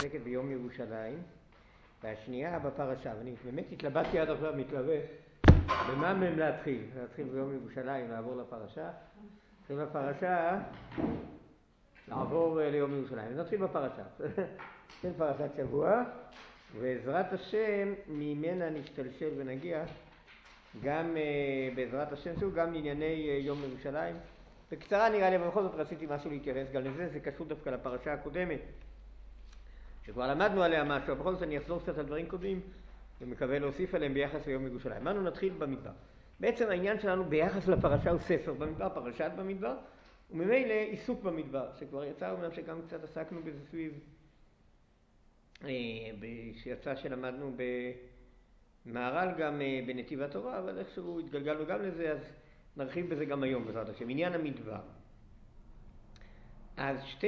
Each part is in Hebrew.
עוסקת ביום ירושלים, והשנייה בפרשה. ואני באמת התלבטתי עד עכשיו, מתלבט, במה מהם להתחיל? להתחיל ביום ירושלים, לעבור לפרשה. נתחיל בפרשה, לעבור ליום ירושלים. נתחיל בפרשה. נתחיל פרשת שבוע, ועזרת השם ממנה נשתלשל ונגיע גם בעזרת השם שוב, גם לענייני יום ירושלים. בקצרה נראה לי, אבל בכל זאת רציתי משהו להתייחס גם לזה, זה קשור דווקא לפרשה הקודמת, שכבר למדנו עליה משהו, בכל זאת אני אחזור קצת על דברים קודמים, ומקווה להוסיף עליהם ביחס ליום ירושלים. אמרנו נתחיל במדבר. בעצם העניין שלנו ביחס לפרשה הוא ספר במדבר, פרשת במדבר, וממילא עיסוק במדבר, שכבר יצא, אומנם שגם קצת עסקנו בזה סביב, שיצא שלמדנו במהר"ל גם בנתיב התורה, אבל איכשהו התגלגלנו גם לזה, אז נרחיב בזה גם היום בעזרת השם. עניין המדבר. אז שתי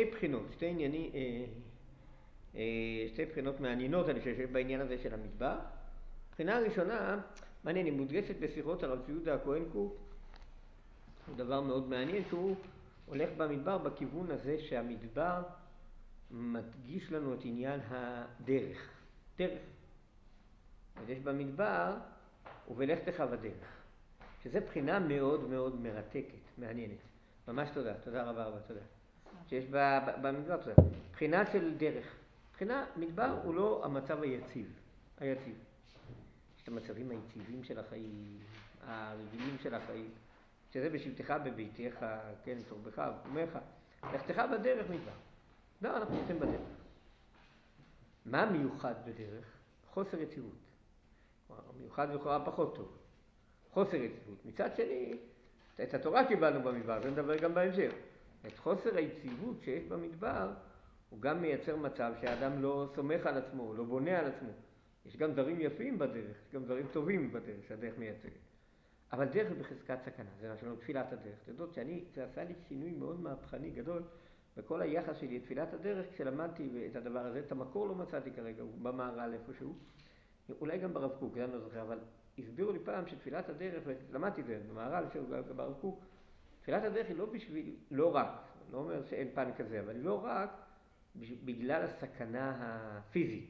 בחינות מעניינות אני חושב בעניין הזה של המדבר. הבחינה הראשונה, מעניין, היא מודגשת בשיחות הרב צבי יהודה הכהן קוק, הוא דבר מאוד מעניין שהוא הולך במדבר בכיוון הזה שהמדבר מדגיש לנו את עניין הדרך. דרך. יש במדבר ובלכתך בדרך. שזה בחינה מאוד מאוד מרתקת, מעניינת. ממש תודה, תודה רבה, תודה. שיש במדבר, תודה. בחינה של דרך. בחינה, מדבר הוא לא המצב היציב. יש את המצבים היציבים של החיים, הרגילים של החיים, שזה בשבתך בביתך, כן, תורבך וקומך. לכתך בדרך מדבר. לא, אנחנו נמצאים בדרך. מה מיוחד בדרך? חוסר יציבות. מיוחד לכאורה פחות טוב. חוסר יציבות. מצד שני, את התורה קיבלנו במדבר, זה נדבר גם בהמשך. את חוסר היציבות שיש במדבר, הוא גם מייצר מצב שהאדם לא סומך על עצמו, לא בונה על עצמו. יש גם דברים יפים בדרך, יש גם דברים טובים בדרך שהדרך מייצגת. אבל דרך היא בחזקת סכנה, זה מה שאומרים תפילת הדרך. אתה יודעת זה עשה לי שינוי מאוד מהפכני גדול בכל היחס שלי, את תפילת הדרך, כשלמדתי את הדבר הזה, את המקור לא מצאתי כרגע, הוא במהר"ל איפשהו, אולי גם ברב קוק, אני לא זוכר, אבל הסבירו לי פעם שתפילת הדרך, ולמדתי את זה במהר"ל, ברב קוק, תפילת הדרך היא לא בשביל, לא רק, לא אומר שאין פן כזה, אבל לא רק בגלל הסכנה הפיזית,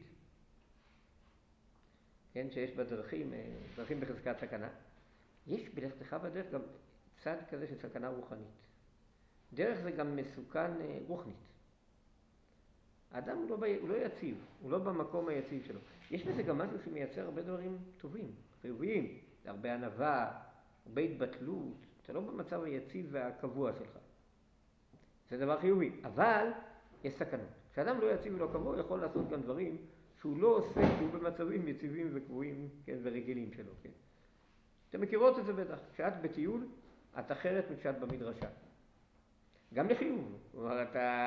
כן, שיש בדרכים, דרכים בחזקת סכנה. יש בלכתך בדרך גם צד כזה של סכנה רוחנית. דרך זה גם מסוכן רוחנית. האדם הוא לא יציב, הוא לא במקום היציב שלו. יש בזה גם משהו שמייצר הרבה דברים טובים, חיוביים, הרבה ענווה, הרבה התבטלות. אתה לא במצב היציב והקבוע שלך. זה דבר חיובי, אבל יש סכנות. כשאדם לא יציב ולא קבוע, הוא יכול לעשות גם דברים שהוא לא עושה, שהוא במצבים יציבים וקבועים, כן, ורגילים שלו, כן. אתם מכירות את זה בטח. כשאת בטיול, את אחרת כשאת במדרשה. גם לחיוב. כלומר,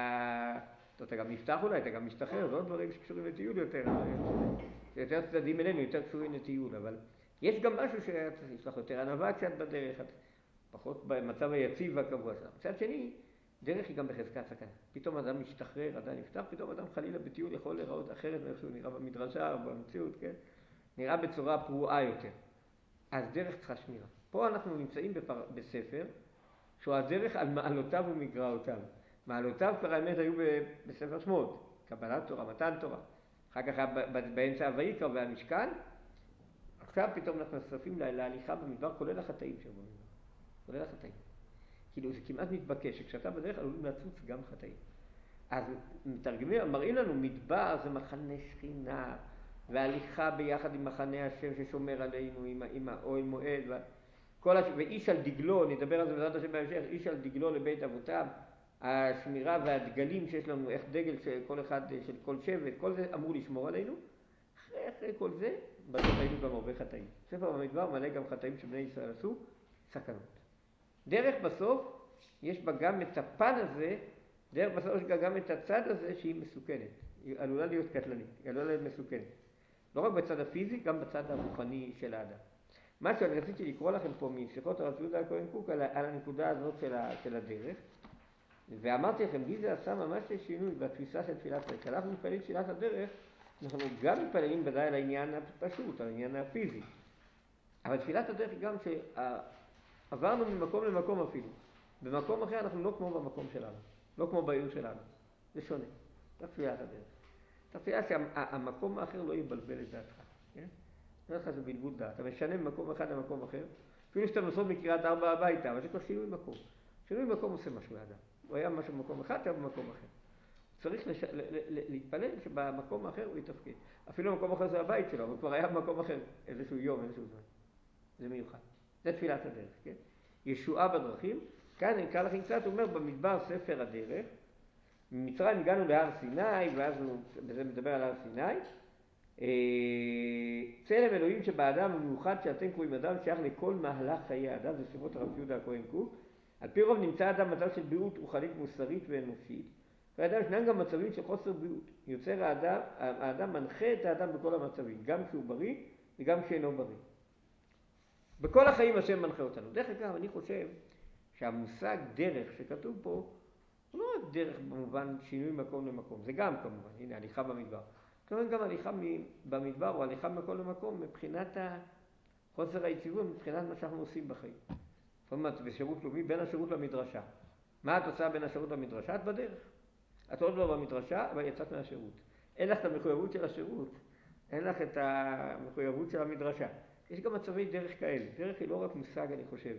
אתה גם נפתח אולי, אתה גם משתחרר, זה עוד דברים שקשורים לטיול יותר. יותר צדדים אלינו, יותר קשורים לטיול, אבל יש גם משהו שיש לך יותר ענווה כשאת בדרך, את פחות במצב היציב והקבוע שלה. מצד שני, דרך היא גם בחזקת סכנה. פתאום אדם משתחרר, אדם נפתח, פתאום אדם חלילה בטיול יכול להיראות אחרת מאיך שהוא נראה במדרשה או במציאות, כן? נראה בצורה פרועה יותר. אז דרך צריכה שמירה. פה אנחנו נמצאים בספר, שהוא הדרך על מעלותיו ומגרעותיו. מעלותיו כבר האמת היו בספר שמות, קבלת תורה, מתן תורה. אחר כך באמצע ויקרא והמשכן, עכשיו פתאום אנחנו נחשפים להליכה במדבר, כולל החטאים שבו. כולל החטאים. כאילו זה כמעט מתבקש, שכשאתה בדרך עלולים לצוץ גם חטאים. אז מתרגמים, מראים לנו מדבר זה מחנה שכינה, והליכה ביחד עם מחנה השם ששומר עלינו, עם האוהל מועד, ואיש על דגלו, נדבר על זה בעזרת השם בהמשך, איש על דגלו לבית אבותיו, השמירה והדגלים שיש לנו, איך דגל של כל אחד, של כל שבט, כל זה אמור לשמור עלינו. אחרי כל זה, בסוף היינו גם הרבה חטאים. ספר במדבר מלא גם חטאים שבני ישראל עשו, סכנות. דרך בסוף, יש בה גם את הפן הזה, דרך בסוף יש גם את הצד הזה שהיא מסוכנת. היא עלולה להיות קטלנית, היא עלולה להיות מסוכנת. לא רק בצד הפיזי, גם בצד הרוחני של האדם. מה שאני רציתי לקרוא לכם פה משיחות הרב צבי יהודה הכהן קוק על הנקודה הזאת של הדרך, ואמרתי לכם, לי זה עשה ממש שינוי בתפיסה של תפילת הדרך. כשאנחנו מתפללים תפילת הדרך, אנחנו גם מתפללים ודאי על העניין הפשוט, על העניין הפיזי. אבל תפילת הדרך היא גם שעברנו ממקום למקום אפילו. במקום אחר אנחנו לא כמו במקום שלנו, לא כמו בעיר שלנו. זה שונה, זה תפילת הדרך. תפילה שהמקום האחר לא יבלבל את דעתך, כן? אין לך זה בלבול דעת, אתה משנה ממקום אחד למקום אחר, אפילו שאתה נוסעות מקריית 4 הביתה, אבל זה כבר שינוי מקום. שינוי מקום עושה משהו לאדם. הוא היה משהו במקום אחד, היה במקום אחר. צריך להתפלל שבמקום האחר הוא יתפקד. אפילו במקום אחר זה הבית שלו, אבל כבר היה במקום אחר איזשהו יום, איזשהו זמן. זה מיוחד. זה תפילת הדרך, כן? ישועה בדרכים. כאן אני אקרא לכם קצת, הוא אומר במדבר ספר הדרך. ממצרים הגענו להר סיני, ואז בזה מדבר על הר סיני. צלם אלוהים שבאדם המיוחד שאתם קוראים אדם שייך לכל מהלך חיי האדם, זה ספרות הרב יהודה הכהן קוק. על פי רוב נמצא האדם מצב של בריאות רוחנית מוסרית ואנושית. והאדם ישנם גם מצבים של חוסר בריאות. יוצר האדם מנחה את האדם בכל המצבים, גם כשהוא בריא וגם כשאינו בריא. בכל החיים השם מנחה אותנו. דרך אגב, אני חושב שהמושג דרך שכתוב פה, הוא לא רק דרך במובן שינוי מקום למקום, זה גם כמובן, הנה הליכה במדבר. כמובן גם הליכה במדבר או הליכה ממקום למקום מבחינת חוסר היציבות, מבחינת מה שאנחנו עושים בחיים. זאת אומרת, בשירות לאומי, בין השירות למדרשה. מה התוצאה בין השירות למדרשה? את בדרך. את עוד לא במדרשה, אבל יצאת מהשירות. אין לך את המחויבות של השירות, אין לך את המחויבות של המדרשה. יש גם מצבי דרך כאלה. דרך היא לא רק מושג, אני חושב,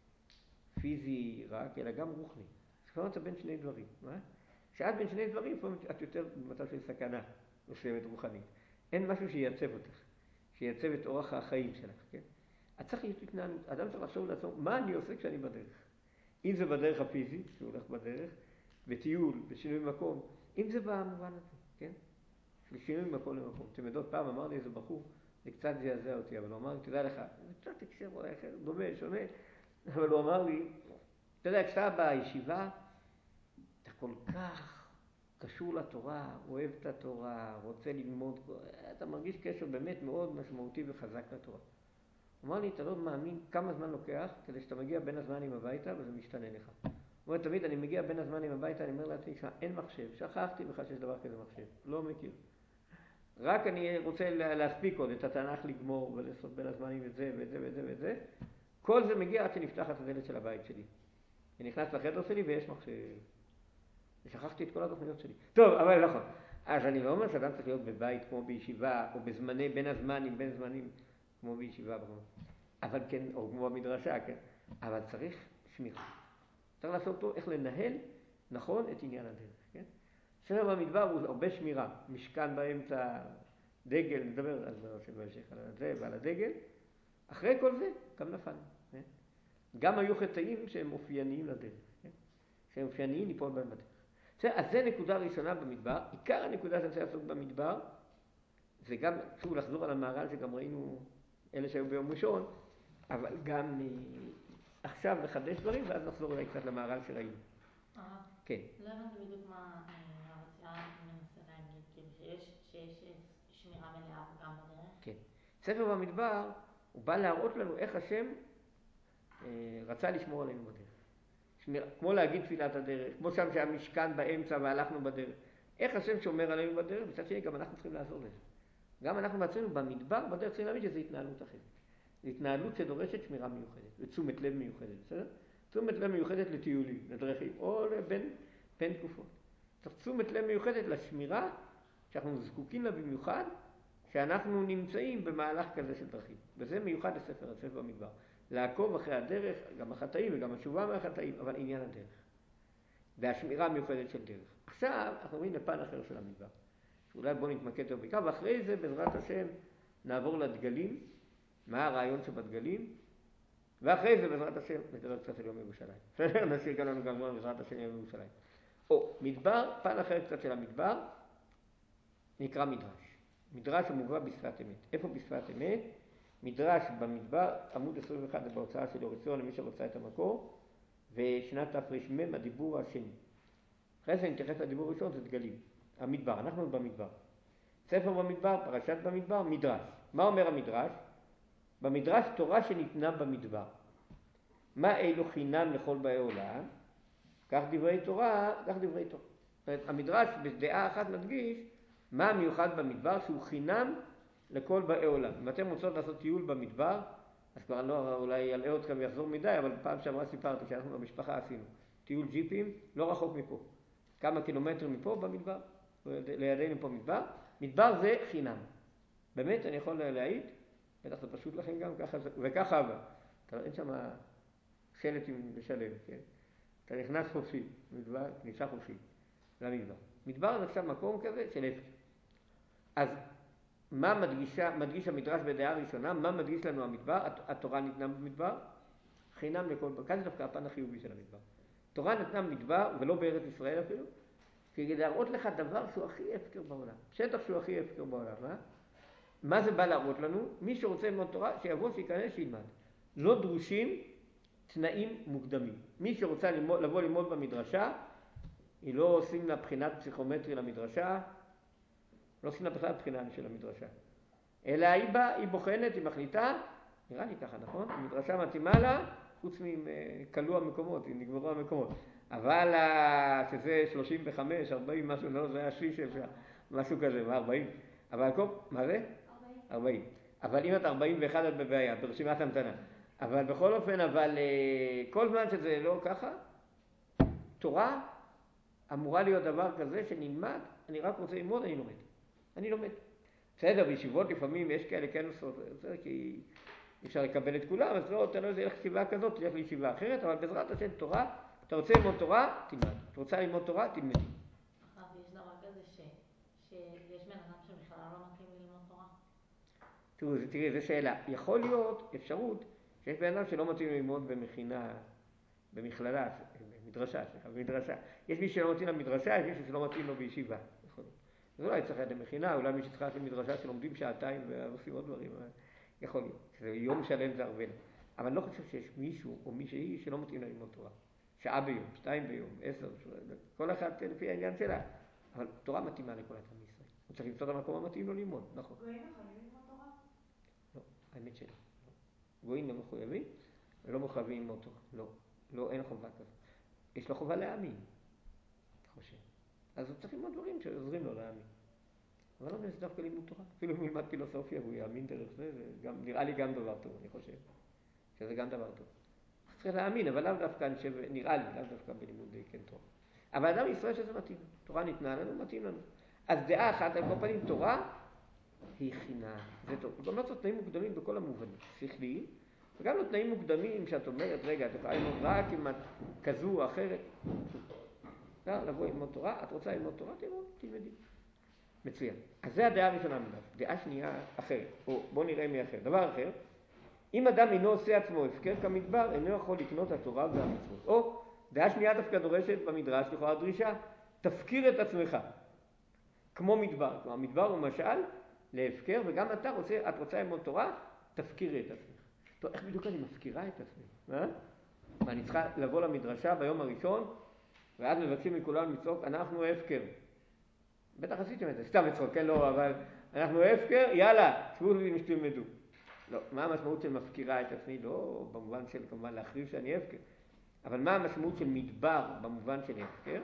פיזי רק, אלא גם רוחני. זאת אומרת, בין שני דברים. כשאת בין שני דברים, את יותר במצב של סכנה מסוימת רוחנית. אין משהו שייצב אותך, שייצב את אורח החיים שלך, כן? את צריך להיות התנהלות. אדם צריך לחשוב לעצמו, מה אני עושה כשאני בדרך? אם זה בדרך הפיזית, שהוא הולך בדרך, בטיול, בשינוי מקום, אם זה במובן הזה, כן? בשינוי מקום למקום. אתם יודעות, פעם אמר לי איזה בחור, זה קצת זעזע אותי, אבל הוא אמר לי, תדע לך, זה קצת הקשר אולי אחר, דומה, שונה, אבל הוא אמר לי, אתה יודע, כשאתה בישיבה, אתה כל כך קשור לתורה, אוהב את התורה, רוצה ללמוד, אתה מרגיש קשר באמת מאוד משמעותי וחזק לתורה. הוא אמר לי, אתה לא מאמין כמה זמן לוקח כדי שאתה מגיע בין הזמנים הביתה וזה משתנה לך. הוא אומר, תמיד אני מגיע בין הזמנים הביתה, אני אומר לעצמי, אין מחשב, שכחתי בכלל שיש דבר כזה מחשב, לא מכיר. רק אני רוצה להספיק עוד את התנ"ך לגמור ולעשות בין הזמנים את זה ואת זה ואת זה ואת זה. כל זה מגיע עד שנפתחת הדלת של הבית שלי. אני נכנס לחדר שלי ויש מחשב. ושכחתי את כל התוכניות שלי. טוב, אבל נכון. אז אני לא אומר שאדם צריך להיות בבית כמו בישיבה, או בזמני, בין הזמנים, בין זמנים, כמו בישיבה, אבל כן, או כמו במדרשה, כן. אבל צריך שמירה. צריך לעשות אותו איך לנהל נכון את עניין הדרך, כן. ספר במדבר הוא הרבה שמירה. משכן באמצע, דגל, נדבר על זה בהמשך, על זה ועל הדגל. אחרי כל זה, גם נפלנו. כן? גם היו חטאים שהם אופייניים לדרך. כן? שהם אופייניים ליפול בהם בדרך. אז זה נקודה ראשונה במדבר. עיקר הנקודה שאני רוצה לעשות במדבר, זה גם, שוב לחזור על המהר"ל שגם ראינו אלה שהיו ביום ראשון, אבל גם עכשיו לחדש דברים, ואז נחזור אולי קצת למהר"ל שראינו. כן. לא הבנתי בדיוק מה הרציונל מנסה להגיד, כאילו שיש שמירה מלאה גם בדרך. כן. ספר במדבר, הוא בא להראות לנו איך השם רצה לשמור עלינו בדרך. כמו להגיד תפילת הדרך, כמו שם שהיה משכן באמצע והלכנו בדרך. איך השם שומר עלינו בדרך, מצד שני גם אנחנו צריכים לעזור לזה. גם אנחנו בעצמנו במדבר, בדרך צריכים להבין שזו התנהלות אחרת. זו התנהלות שדורשת שמירה מיוחדת, ותשומת לב מיוחדת, בסדר? תשומת לב מיוחדת לטיולים, לדרכים, או בין תקופות. צריך תשומת לב מיוחדת לשמירה, שאנחנו זקוקים לה במיוחד, שאנחנו נמצאים במהלך כזה של דרכים. וזה מיוחד לספר במדבר. לעקוב אחרי הדרך, גם החטאים וגם התשובה מהחטאים, אבל עניין הדרך. והשמירה המיוחדת של דרך. עכשיו אנחנו רואים לפן אחר של המדבר. שאולי בואו נתמקד יותר בעיקר, ואחרי זה בעזרת השם נעבור לדגלים, מה הרעיון שבדגלים, ואחרי זה בעזרת השם נדבר קצת על יום ירושלים. נשאיר כאן לנו גם בעזרת השם יום ירושלים. מדבר, פן אחר קצת של המדבר, נקרא מדרש. מדרש המובא בשפת אמת. איפה בשפת אמת? מדרש במדבר, עמוד 21 בהוצאה של אור עציון, למי שרוצה את המקור, ושנת תר"מ, הדיבור השני. אחרי זה נתייחס לדיבור הראשון, זה דגלים. המדבר, אנחנו במדבר. ספר במדבר, פרשת במדבר, מדרש. מה אומר המדרש? במדרש תורה שניתנה במדבר. מה אילו חינם לכל באי עולם? כך דברי תורה, כך דברי תורה. זאת אומרת, המדרש בדעה אחת מדגיש מה המיוחד במדבר שהוא חינם לכל באי עולם. אם אתם רוצות לעשות טיול במדבר, אז כבר לא אולי אלאה אתכם ויחזור מדי, אבל פעם שעברה סיפרתי שאנחנו במשפחה עשינו טיול ג'יפים, לא רחוק מפה. כמה קילומטרים מפה במדבר, לידינו פה מדבר, מדבר זה חינם. באמת אני יכול להעיד, בטח זה פשוט לכם גם ככה, וככה אבל. אין שם שלט עם לשלם, כן? אתה נכנס חופשי, מדבר, כניסה חופשית למדבר. מדבר זה עכשיו מקום כזה של הפקר. אז מה מדגיש המדרש בדעה הראשונה? מה מדגיש לנו המדבר? התורה ניתנה במדבר, חינם לכל, כאן זה דווקא הפן החיובי של המדבר. תורה נתנה מדבר, ולא בארץ ישראל אפילו, כדי להראות לך דבר שהוא הכי הפקר בעולם. שטח שהוא הכי הפקר בעולם, מה זה בא להראות לנו? מי שרוצה ללמוד תורה, שיבוא, שייכנס, שילמד. לא דרושים תנאים מוקדמים. מי שרוצה לבוא ללמוד במדרשה, היא לא עושים לה בחינת פסיכומטרי למדרשה, לא עושים לה בכלל בחינה של המדרשה. אלא היא בוחנת, היא מחליטה, נראה לי ככה, נכון? המדרשה מתאימה לה, חוץ מכלו המקומות, אם נגמרו המקומות. אבל שזה 35, 40, משהו, לא, זה היה שליש של משהו כזה, מה 40? אבל מה זה? 40. אבל אם את 41 את בבעיה, ברשימת המתנה. אבל בכל אופן, כל זמן שזה לא ככה, תורה אמורה להיות דבר כזה שנלמד, אני רק רוצה ללמוד, אני לומד. בסדר, בישיבות לפעמים יש כאלה כן עושות, כי אפשר לקבל את כולם, אז לא, אתה לא יודע, ילך ישיבה כזאת, תלך לישיבה אחרת, אבל בעזרת השם תורה, אתה רוצה ללמוד תורה, תלמד. אתה רוצה ללמוד תורה, תלמד. אבל יש דבר כזה שיש בן אדם שבכלל לא מתאים ללמוד תורה? תראי, זו שאלה. יכול להיות אפשרות שיש בן אדם שלא מתאים ללמוד במכללה, במדרשה. יש מי שלא מתאים למדרשה, יש מי שלא מתאים לו בישיבה. אז אולי צריך ללכת למכינה, אולי מי שצריך ללכת למדרשה שלומדים שעתיים ועושים עוד דברים. יכול להיות. יום שלם זה הרבה. אבל אני לא חושב שיש מישהו או מישהי שלא מתאים ללמוד תורה. שעה ביום, 2 ביום, 10, כל אחד לפי העניין שלה. אבל תורה מתאימה לכל אדם בישראל. הוא צריך למצוא את המקום המתאים לו ללמוד, נכון. גויים יכולים ללמוד תורה? לא, האמת שלא. גויים לא מחויבים ולא מחויבים ללמוד תורה. לא, אין חובה כזאת. יש לו חובה להאמין, אני חושב. אז הוא צריך ללמוד דברים שעוזרים לו להאמין. אבל לא נעשה דווקא לימוד תורה. אפילו אם ילמד פילוסופיה והוא יאמין דרך זה, נראה לי גם דבר טוב, אני חושב. שזה גם דבר טוב. צריך להאמין, אבל לאו דווקא, נראה לי, לאו דווקא בלימוד כן תורה. אבל אדם ישראל שזה מתאים. תורה ניתנה לנו, מתאים לנו. אז דעה אחת, על כל פנים, תורה היא חינם. זה טוב. גם לא צריך תנאים מוקדמים בכל המובנים. שכליים, וגם לא תנאים מוקדמים שאת אומרת, רגע, את יכולה ללמוד רק אם את כזו או אחרת. לבוא ללמוד תורה, את רוצה ללמוד תורה, תלמדי. מצוין. אז זה הדעה הראשונה מדבר. דעה שנייה אחרת. בואו נראה מי אחר. דבר אחר, אם אדם אינו עושה עצמו הפקר כמדבר, אינו יכול לקנות התורה והמצוות. או דעה שנייה דווקא דורשת במדרש, לכאורה דרישה, תפקיר את עצמך. כמו מדבר. כלומר, מדבר הוא משל להפקר, וגם את רוצה ללמוד תורה, תפקירי את עצמך. טוב, איך בדיוק אני מפקירה את עצמי? אני צריכה לבוא למדרשה ביום הראשון, ואז מבקשים מכולם לצעוק, אנחנו הפקר. בטח עשיתם את זה, סתם לצחוק, כן, לא, אבל אנחנו הפקר, יאללה, תשבו לי שתלמדו. לא, מה המשמעות של מפקירה את עצמי? לא במובן של כמובן להכריז שאני הפקר, אבל מה המשמעות של מדבר במובן של הפקר?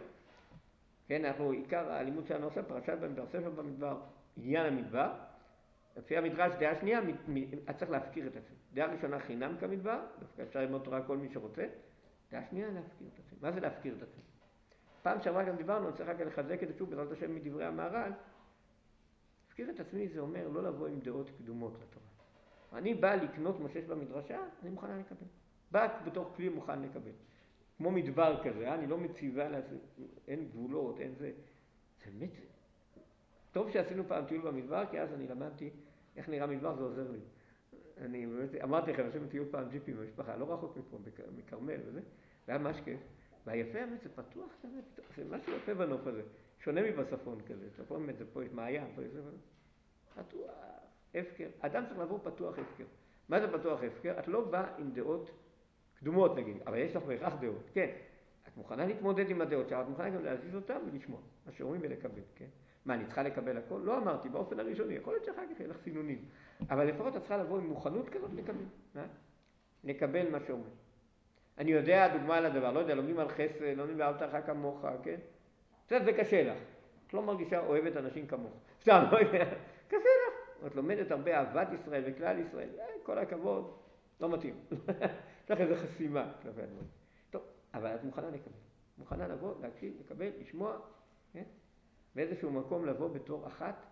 כן, עיקר הלימוד שלנו עושה פרשת במדבר, ספר במדבר, עניין המדבר. לפי המדרש, דעה שנייה, את צריך להפקיר את עצמי. דעה ראשונה חינם כמדבר, דווקא אפשר ללמוד תורה כל מי שרוצה. דעה שנייה להפקיר את עצמי. מה זה להפקיר את עצמי? פעם שעברה גם דיברנו, אני צריך רק לחזק את זה שוב בעזרת השם מדברי המהר"ל. להפקיר את עצמי זה אומר לא לבוא עם דעות קדומות לתורה. אני בא לקנות מה שיש במדרשה, אני מוכנה לקבל. בא בתוך כלי מוכן לקבל. כמו מדבר כזה, אני לא מציבה לעצמי, אין גבולות, אין זה. זה באמת, טוב שעשינו פעם טיול במדבר, כי אז אני למדתי איך נראה מדבר, זה עוזר לי. אני באמת, אמרתי לכם, עשינו טיול פעם ג'יפים במשפחה, לא רחוק מפה, מקרמל וזה, והיה ממש כיף. והיפה האמת, זה פתוח כזה, זה משהו יפה בנוף הזה, שונה מבצפון כזה, צפון באמת, פה יש מעיין, פה יש זה, פתוח, הפקר. אדם צריך לעבור פתוח הפקר. מה זה פתוח הפקר? את לא באה עם דעות קדומות נגיד, אבל יש לך בהכרח דעות, כן. את מוכנה להתמודד עם הדעות שלך, את מוכנה גם להזיז אותם ולשמוע, מה שאומרים ולקבל, כן. מה, אני צריכה לקבל הכל? לא אמרתי, באופן הראשוני, יכול להיות שאחר כך יהיה לך סינונים. אבל לפחות את צריכה לבוא עם מוכנות כזאת לקבל, לקבל מה שאומרים. אני יודע, דוגמה לדבר, לא יודע, לומדים על חסד, לומדים ואהבת לך כמוך, כן? קצת זה קשה לך. את לא מרגישה אוהבת אנשים כמוך. סתם, לא יודע, קשה לך. את לומדת הרבה אהבת ישראל וכלל ישראל, כל הכבוד, לא מתאים. יש לך איזו חסימה. טוב, אבל את מוכנה לקבל. מוכנה לבוא, להקשיב, לקבל, לשמוע, כן? באיזשהו מקום לבוא בתור אחת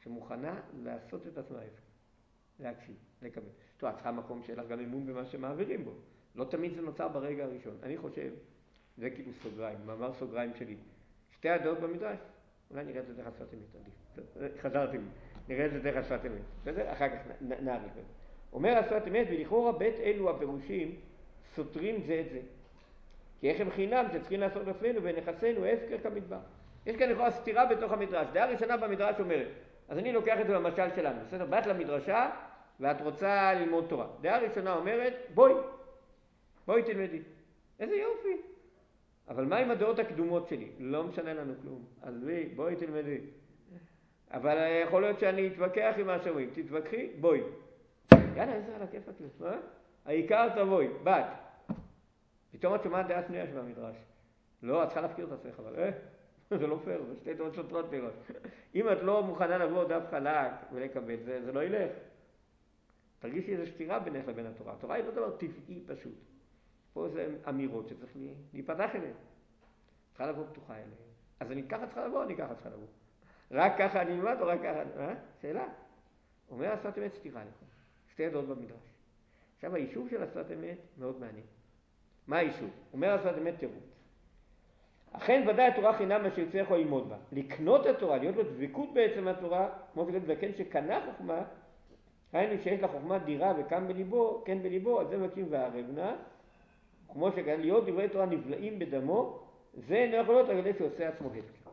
שמוכנה לעשות את עצמה ההפך. להקשיב, לקבל. טוב, את צריכה מקום שלך גם אמון במה שמעבירים בו. לא תמיד זה נוצר ברגע הראשון. אני חושב, זה כאילו סוגריים, מאמר סוגריים שלי. שתי הדעות במדרש, אולי נראה את זה דרך השפת אמת, עדיף. חזרתי לי, נראה את זה דרך השפת אמת. בסדר? אחר כך נעריך בזה. אומר השפת אמת, ולכאורה בית אלו הפירושים סותרים זה את זה. כי איך הם חינם שצריכים לעשות עצמנו ונכסנו הפקר כמדבר. יש כאן לכאורה סתירה בתוך המדרש. דעה ראשונה במדרש אומרת, אז אני לוקח את זה במשל שלנו, בסדר? באת למדרשה ואת רוצה ללמוד תורה. דעה ראשונה אומרת, בואי תלמדי. איזה יופי. אבל מה עם הדעות הקדומות שלי? לא משנה לנו כלום. אז בואי תלמדי. אבל יכול להיות שאני אתווכח עם מה שאומרים. תתווכחי, בואי. יאללה, איזה על הכיף את מה? העיקר תבואי, בת. פתאום את שומעת דעה שנייה שבמדרש. לא, את צריכה להפקיר את עצמך, אבל זה לא פייר, זה שתי דעות סותרות פירות. אם את לא מוכנה לבוא דף חלק ולקבל, זה לא ילך. תרגישי איזו סתירה בינך לבין התורה. התורה היא לא דבר טבעי פשוט. פה זה אמירות שצריך להיפתח אליהן. צריכה לבוא פתוחה אליהן. אז אני ככה צריכה לבוא, אני ככה צריכה לבוא. רק ככה אני אלמד או רק ככה? שאלה. אומר השפת אמת סתירה לך. שתי דעות במדרש. עכשיו היישוב של השפת אמת מאוד מעניין. מה היישוב? אומר השפת אמת תירוץ. אכן ודאי התורה חינם מה שיוצא יכול ללמוד בה. לקנות התורה, להיות לו דבקות בעצם התורה, כמו שכתוב זקן שקנה חוכמה, היינו שיש לה חוכמה דירה וכאן בליבו, כן בליבו, אז זה מקים והערבנה, כמו שכאן להיות דברי תורה נבלעים בדמו, זה אינו יכול להיות על ידי שעושה עצמו הפקר.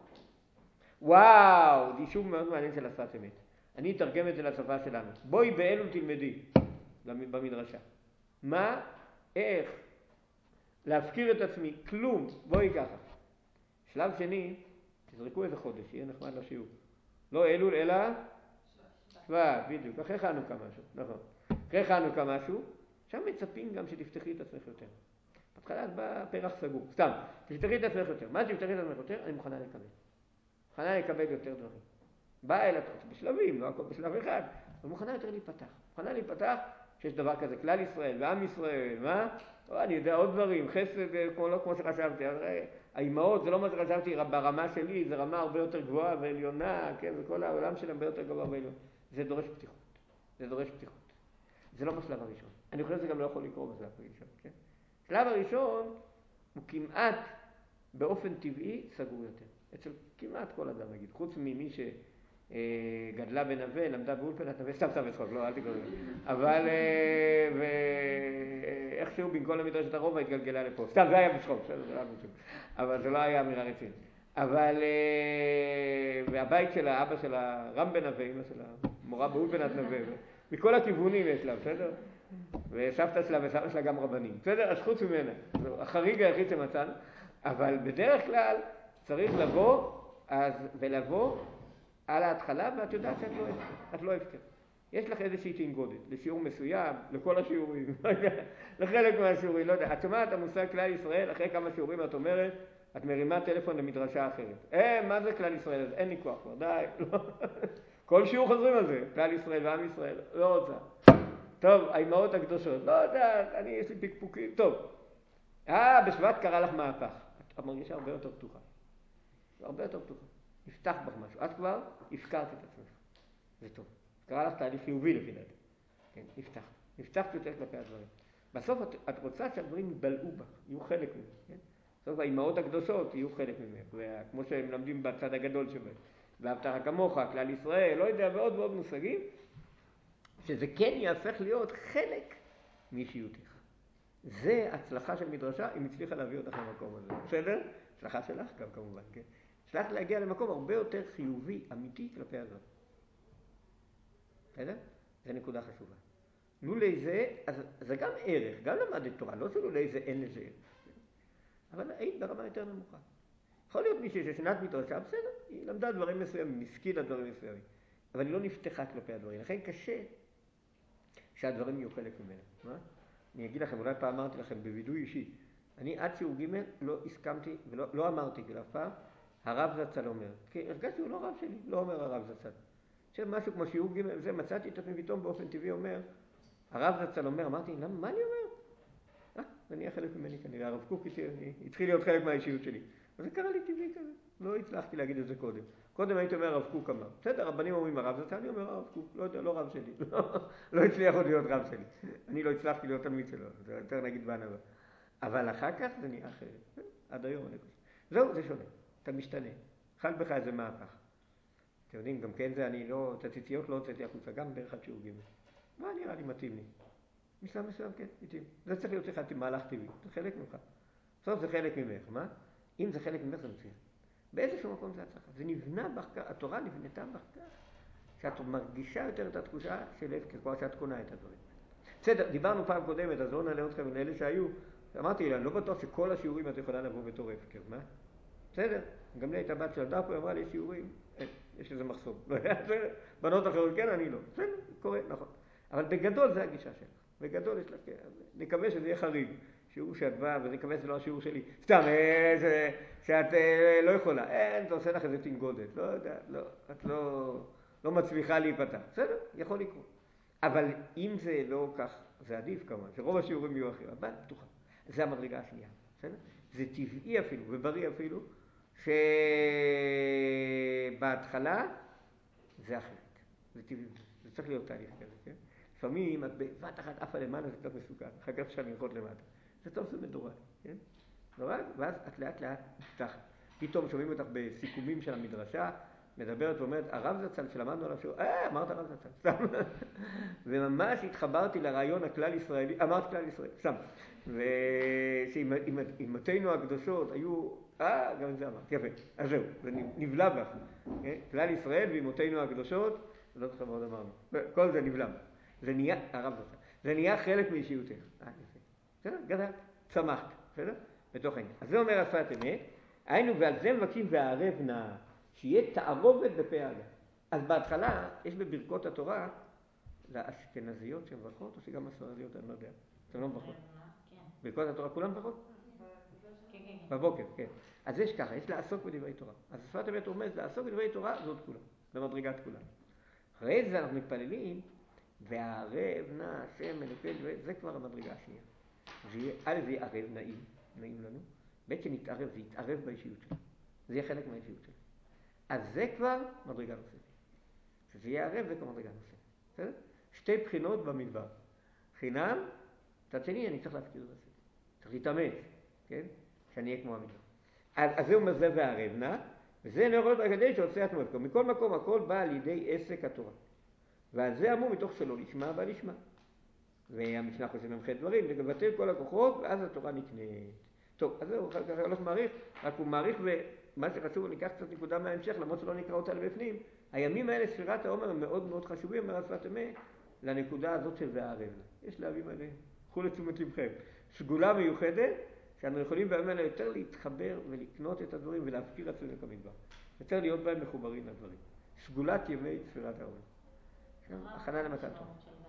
וואו, זה יישוב מאוד מעניין של השפת אמת. אני אתרגם את זה לשפה שלנו. בואי באלו תלמדי במדרשה. מה? איך? להפקיר את עצמי, כלום, בואי ככה. שלב שני, תזרקו איזה חודש, יהיה נחמד לשיעור. לא אלול, אלא שבט, בדיוק, אחרי חנוכה משהו, נכון. אחרי חנוכה משהו, שם מצפים גם שתפתחי את עצמך יותר. בהתחלה את באה פרח סגור, סתם, תפתחי את עצמך יותר. מה שתפתחי את עצמך יותר, אני מוכנה לקבל. מוכנה לקבל יותר דברים. באה אל התורה, בשלבים, לא הכל בשלב אחד, אבל מוכנה יותר להיפתח. מוכנה להיפתח שיש דבר כזה, כלל ישראל ועם ישראל, מה? אני יודע עוד דברים, חסד, לא כמו שחשבתי. האימהות, זה לא מה שחשבתי ברמה שלי, זה רמה הרבה יותר גבוהה ועליונה, כן, וכל העולם שלהם הרבה יותר גבוה ועליון. זה דורש פתיחות. זה דורש פתיחות. זה לא בשלב הראשון. אני חושב שזה גם לא יכול לקרות בשלב הראשון, כן? שלב הראשון הוא כמעט באופן טבעי סגור יותר. אצל כמעט כל אדם, נגיד, חוץ ממי שגדלה בנווה, למדה באולפנת נווה, סתם בצחוק, לא, אל תקרא. אבל איכשהו במקום למדרשת הרובע התגלגלה לפה. סתם, זה היה בצחוק, זה לא היה בצחוק. אבל זה לא היה אמירה רצינית. אבל, והבית של האבא של הרם בנווה, אמא של המורה באולפנת נווה, מכל הכיוונים יש לה, בסדר? וסבתא שלה וסבתא שלה גם רבנים. בסדר? אז חוץ ממנה. החריג היחיד שמצאנו. אבל בדרך כלל צריך לבוא ולבוא על ההתחלה, ואת יודעת שאת לא הפקר. את לא הפקר. יש לך איזושהי תנגודת, לשיעור מסוים, לכל השיעורים, לחלק מהשיעורים, לא יודע. את שומעת המושג כלל ישראל, אחרי כמה שיעורים את אומרת, את מרימה טלפון למדרשה אחרת. מה זה כלל ישראל? אז אין לי כוח כבר, די. כל שיעור חוזרים על זה, כלל ישראל ועם ישראל, לא רוצה. טוב, האימהות הקדושות, לא יודעת, יש לי פיקפוקים, טוב. בשבט קרה לך מהפך. את מרגישה הרבה יותר פתוחה. הרבה יותר פתוחה. נפתח בך משהו. את כבר הפקרת את עצמך. זה טוב. קרה לך תהליך חיובי לפי דעתי. כן, נפתח. נפתחת יותר כלפי הדברים. בסוף את רוצה שהדברים יבלעו בך, יהיו חלק ממך. כן? בסוף האימהות הקדושות יהיו חלק ממך. כמו שהם מלמדים בצד הגדול שבהם. והבטחה כמוך, כלל ישראל, לא יודע, ועוד ועוד מושגים. שזה כן יהפך להיות חלק מאישיותך. זה הצלחה של מדרשה, אם הצליחה להביא אותך למקום הזה. בסדר? הצלחה שלך גם כמובן, כן? הצלחת להגיע למקום הרבה יותר חיובי, אמיתי כלפי הדברים. בסדר? זה נקודה חשובה. לולי זה, אז זה גם ערך, גם למדת תורה, לא שלולי זה אין לזה ערך. אבל היית ברמה יותר נמוכה. יכול להיות מישהי ששנת מדרשה, בסדר, היא למדה דברים מסוימים, השכילה דברים מסוימים. אבל היא לא נפתחה כלפי הדברים. לכן קשה שהדברים יהיו חלק ממנה. מה? אני אגיד לכם, אולי פעם אמרתי לכם בווידוי אישי, אני עד שיעור ג' לא הסכמתי ולא אמרתי כאילו אף פעם, הרב זצ"ל אומר. כי הרגשתי שהוא לא רב שלי, לא אומר הרב זצ"ל. עכשיו משהו כמו שיעור ג' זה מצאתי את עצמי פתאום באופן טבעי אומר, הרב זצ"ל אומר, אמרתי, מה אני אומר? זה נהיה חלק ממני כנראה, הרב קוק התחיל להיות חלק מהאישיות שלי. וזה קרה לי טבעי כזה, לא הצלחתי להגיד את זה קודם. קודם הייתי אומר הרב קוק אמר. בסדר, רבנים אומרים הרב זצ"ל, אני אומר הרב קוק, לא יודע, לא רב שלי. לא הצליח עוד להיות רב שלי. אני לא הצלחתי להיות תלמיד שלו, זה יותר נגיד בענווה. אבל אחר כך זה נהיה אחרת. עד היום אני חושב. זהו, זה שונה. אתה משתנה. חל בך איזה מהפך. אתם יודעים, גם כן זה אני לא, את הציציות לא הוצאתי החוצה, גם בערך עד שיעור ג'. מה נראה לי מתאים לי? משלב מסוים, כן, מתאים. זה צריך להיות אחד עם מהלך טבעי, זה חלק ממך. בסוף זה חלק ממך, מה? אם זה חלק ממך זה מצוין. באיזשהו מקום זה הצלחה. זה נבנה בך, התורה נבנתה בך כך, שאת מרגישה יותר את התחושה של הפקר, כמו שאת קונה את הדברים. בסדר, דיברנו פעם קודמת, אז לא נעלה אתכם לאלה שהיו, אמרתי לי, אני לא בטוח שכל השיעורים את יכולה לבוא בתור הפקר, מה? בסדר, גם לי הייתה בת שלדה פה, אמרה לי, יש שיעורים, יש איזה מחסום. בנות אחרות כן, אני לא. בסדר, קורה, נכון. אבל בגדול זה הגישה שלך. בגדול יש לך, נקווה שזה יהיה חריג. שיעור שאת באה, ונקווה שזה לא השיעור שלי. סתם, שאת לא יכולה. אין, אתה עושה לך איזה תנגודת. לא יודע, לא, את לא מצליחה להיפתח. בסדר, יכול לקרות. אבל אם זה לא כך, זה עדיף כמובן, שרוב השיעורים יהיו אחרים. אבל פתוחה. זה המדרגה השנייה. בסדר? זה טבעי אפילו, ובריא אפילו, שבהתחלה זה אחרת. זה טבעי. זה צריך להיות תהליך כזה, כן? לפעמים את בבת אחת עפה למעלה, זה קצת מסוכן. אחר כך אפשר לנחות למטה. זה טוב, זה מדורג, כן? מדורג, ואז את לאט לאט נפתחת. פתאום שומעים אותך בסיכומים של המדרשה, מדברת ואומרת, הרב זצ"ל שלמדנו עליו שהוא, אמרת הרב זצ"ל, סתם. וממש התחברתי לרעיון הכלל ישראלי, אמרת כלל ישראלי, סתם. ושאימותינו הקדושות היו, גם את זה אמרת, יפה. אז זהו, זה נבלע בך. כלל ישראל ואימותינו הקדושות, לא זוכר מה עוד אמרנו. כל זה נבלע. זה נהיה, הרב זצ"ל, זה נהיה חלק מאישיותך. יפה. בסדר? גדלת, צמחת, בסדר? בתוך העניין. אז זה אומר השפת אמת, היינו ועל זה מבקשים והערב נא, שיהיה תערובת בפה האדם. אז בהתחלה יש בברכות התורה, לאשכנזיות שמברכות, או שגם הספרדיות, אני לא יודע. אתם לא מברכות? ברכות התורה כולם מברכות? בבוקר, כן. אז יש ככה, יש לעסוק בדברי תורה. אז השפת אמת אומרת, לעסוק בדברי תורה זאת כולם, במדרגת כולם. אחרי זה אנחנו מתפללים, והערב נא השם אלוקי דברי, זה כבר המדרגה השנייה. א' זה יהיה ערב נעים לנו, ב' שנתערב, זה יתערב באישיות שלנו. זה יהיה חלק מהאישיות שלנו. אז זה כבר מדרגה נוספת. שזה יהיה ערב, זה כבר מדרגה נוספת. בסדר? שתי בחינות במדבר. חינם, מצד שני אני צריך להפקיר את זה. צריך להתאמץ, כן? שאני אהיה כמו המדבר. אז זה אומר זה והערב נא, וזה נאורות הקדש שעושה התמות. מכל מקום הכל בא על ידי עסק התורה. ועל זה אמור מתוך שלא לשמה בא לשמה. והמשנה חושב ממחד דברים, לבטל כל הכוחות, ואז התורה נקנית. טוב, אז זהו, אחר כך הולך מעריך, רק הוא מעריך, ומה שחשוב, ניקח קצת נקודה מההמשך, למרות שלא נקרא אותה לבפנים. הימים האלה, ספירת העומר, הם מאוד מאוד חשובים, אומר השפת אמת, לנקודה הזאת של והערב. יש להבים האלה, קחו לתשומת לבכם. סגולה מיוחדת, שאנחנו יכולים בימים האלה יותר להתחבר ולקנות את הדברים ולהפקיר עצמנו כמדבר. יותר להיות בהם מחוברים לדברים. סגולת ימי ספירת העומר. הכנה למתן תורה.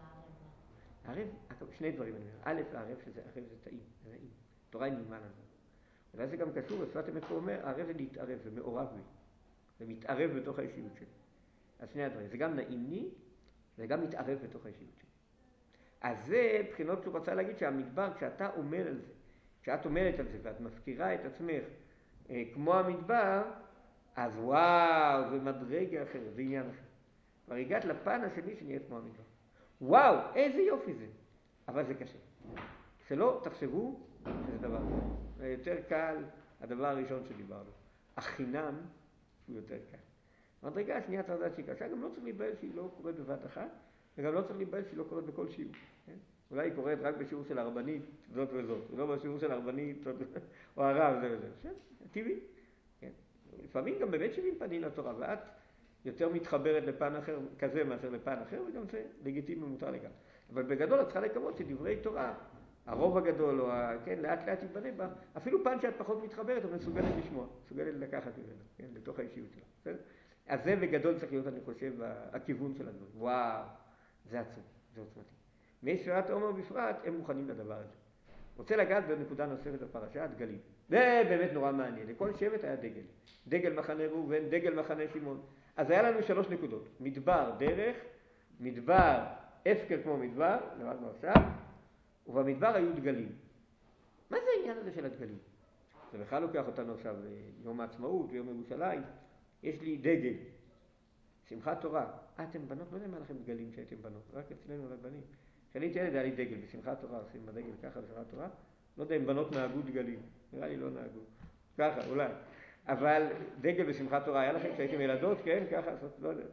הערב, שני דברים אני אומר. א', הערב שזה ערב זה טעים, זה נעים. תורה היא נעימה לנו. אבל זה גם קשור, השפת אמת פה אומר, הערב זה להתערב, זה מעורב לי. זה מתערב בתוך האישיות שלי. אז שני הדברים, זה גם נעים לי, זה גם מתערב בתוך האישיות שלי. אז זה בחינות שהוא רצה להגיד שהמדבר, כשאתה אומר על זה, כשאת אומרת על זה ואת מפקירה את עצמך כמו המדבר, אז וואו, זה מדרגה אחרת, זה עניין אחר. כבר הגעת לפן השני שנהיית כמו המדבר. וואו, איזה יופי זה. אבל זה קשה. שלא תחשבו שזה דבר קל. זה יותר קל, הדבר הראשון שדיברנו. החינם הוא יותר קל. המדרגה השנייה צריך לדעת שהיא קשה, גם לא צריך להיבהל שהיא לא קורית בבת אחת, וגם לא צריך להיבהל שהיא לא קורית בכל שיעור. כן? אולי היא קורית רק בשיעור של הרבנית, זאת וזאת. ולא בשיעור של הרבנית, או הרב, זה וזה. בסדר, טבעי. כן? לפעמים גם באמת 70 פנים לתורה, ואת יותר מתחברת לפן אחר, כזה מאשר לפן אחר, וגם זה לגיטימי ומותר לגמרי. אבל בגדול את צריכה לקוות שדברי תורה, הרוב הגדול, או כן, לאט לאט יתבנה בה, אפילו פן שאת פחות מתחברת, אבל מסוגלת לשמוע, מסוגלת לקחת ממנו, כן, לתוך האישיות שלה. בסדר? אז זה בגדול צריך להיות, אני חושב, הכיוון של הדברים. וואו, זה עצום, זה עוצמתי. מספירת העומר בפרט, הם מוכנים לדבר הזה. רוצה לגעת בנקודה נוספת בפרשה, הדגלים. זה באמת נורא מעניין. לכל שבט היה דגל. דגל מחנה ראובן, דגל מחנה שמעון. אז היה לנו 3 נקודות. מדבר דרך, מדבר הפקר כמו מדבר, למדנו עכשיו, ובמדבר היו דגלים. מה זה העניין הזה של הדגלים? זה בכלל לוקח אותנו עכשיו ליום העצמאות ויום ירושלים. יש לי דגל, שמחת תורה. אתם בנות, לא יודע מה לכם דגלים שהייתם בנות, רק אצלנו לבנים. כשאני ילד היה לי דגל, בשמחת תורה, עושים בדגל ככה בשמחת תורה. לא יודע אם בנות נהגו דגלים, נראה לי לא נהגו. ככה, אולי. אבל דגל בשמחת תורה היה לכם כשהייתם ילדות, כן? ככה, לא יודע.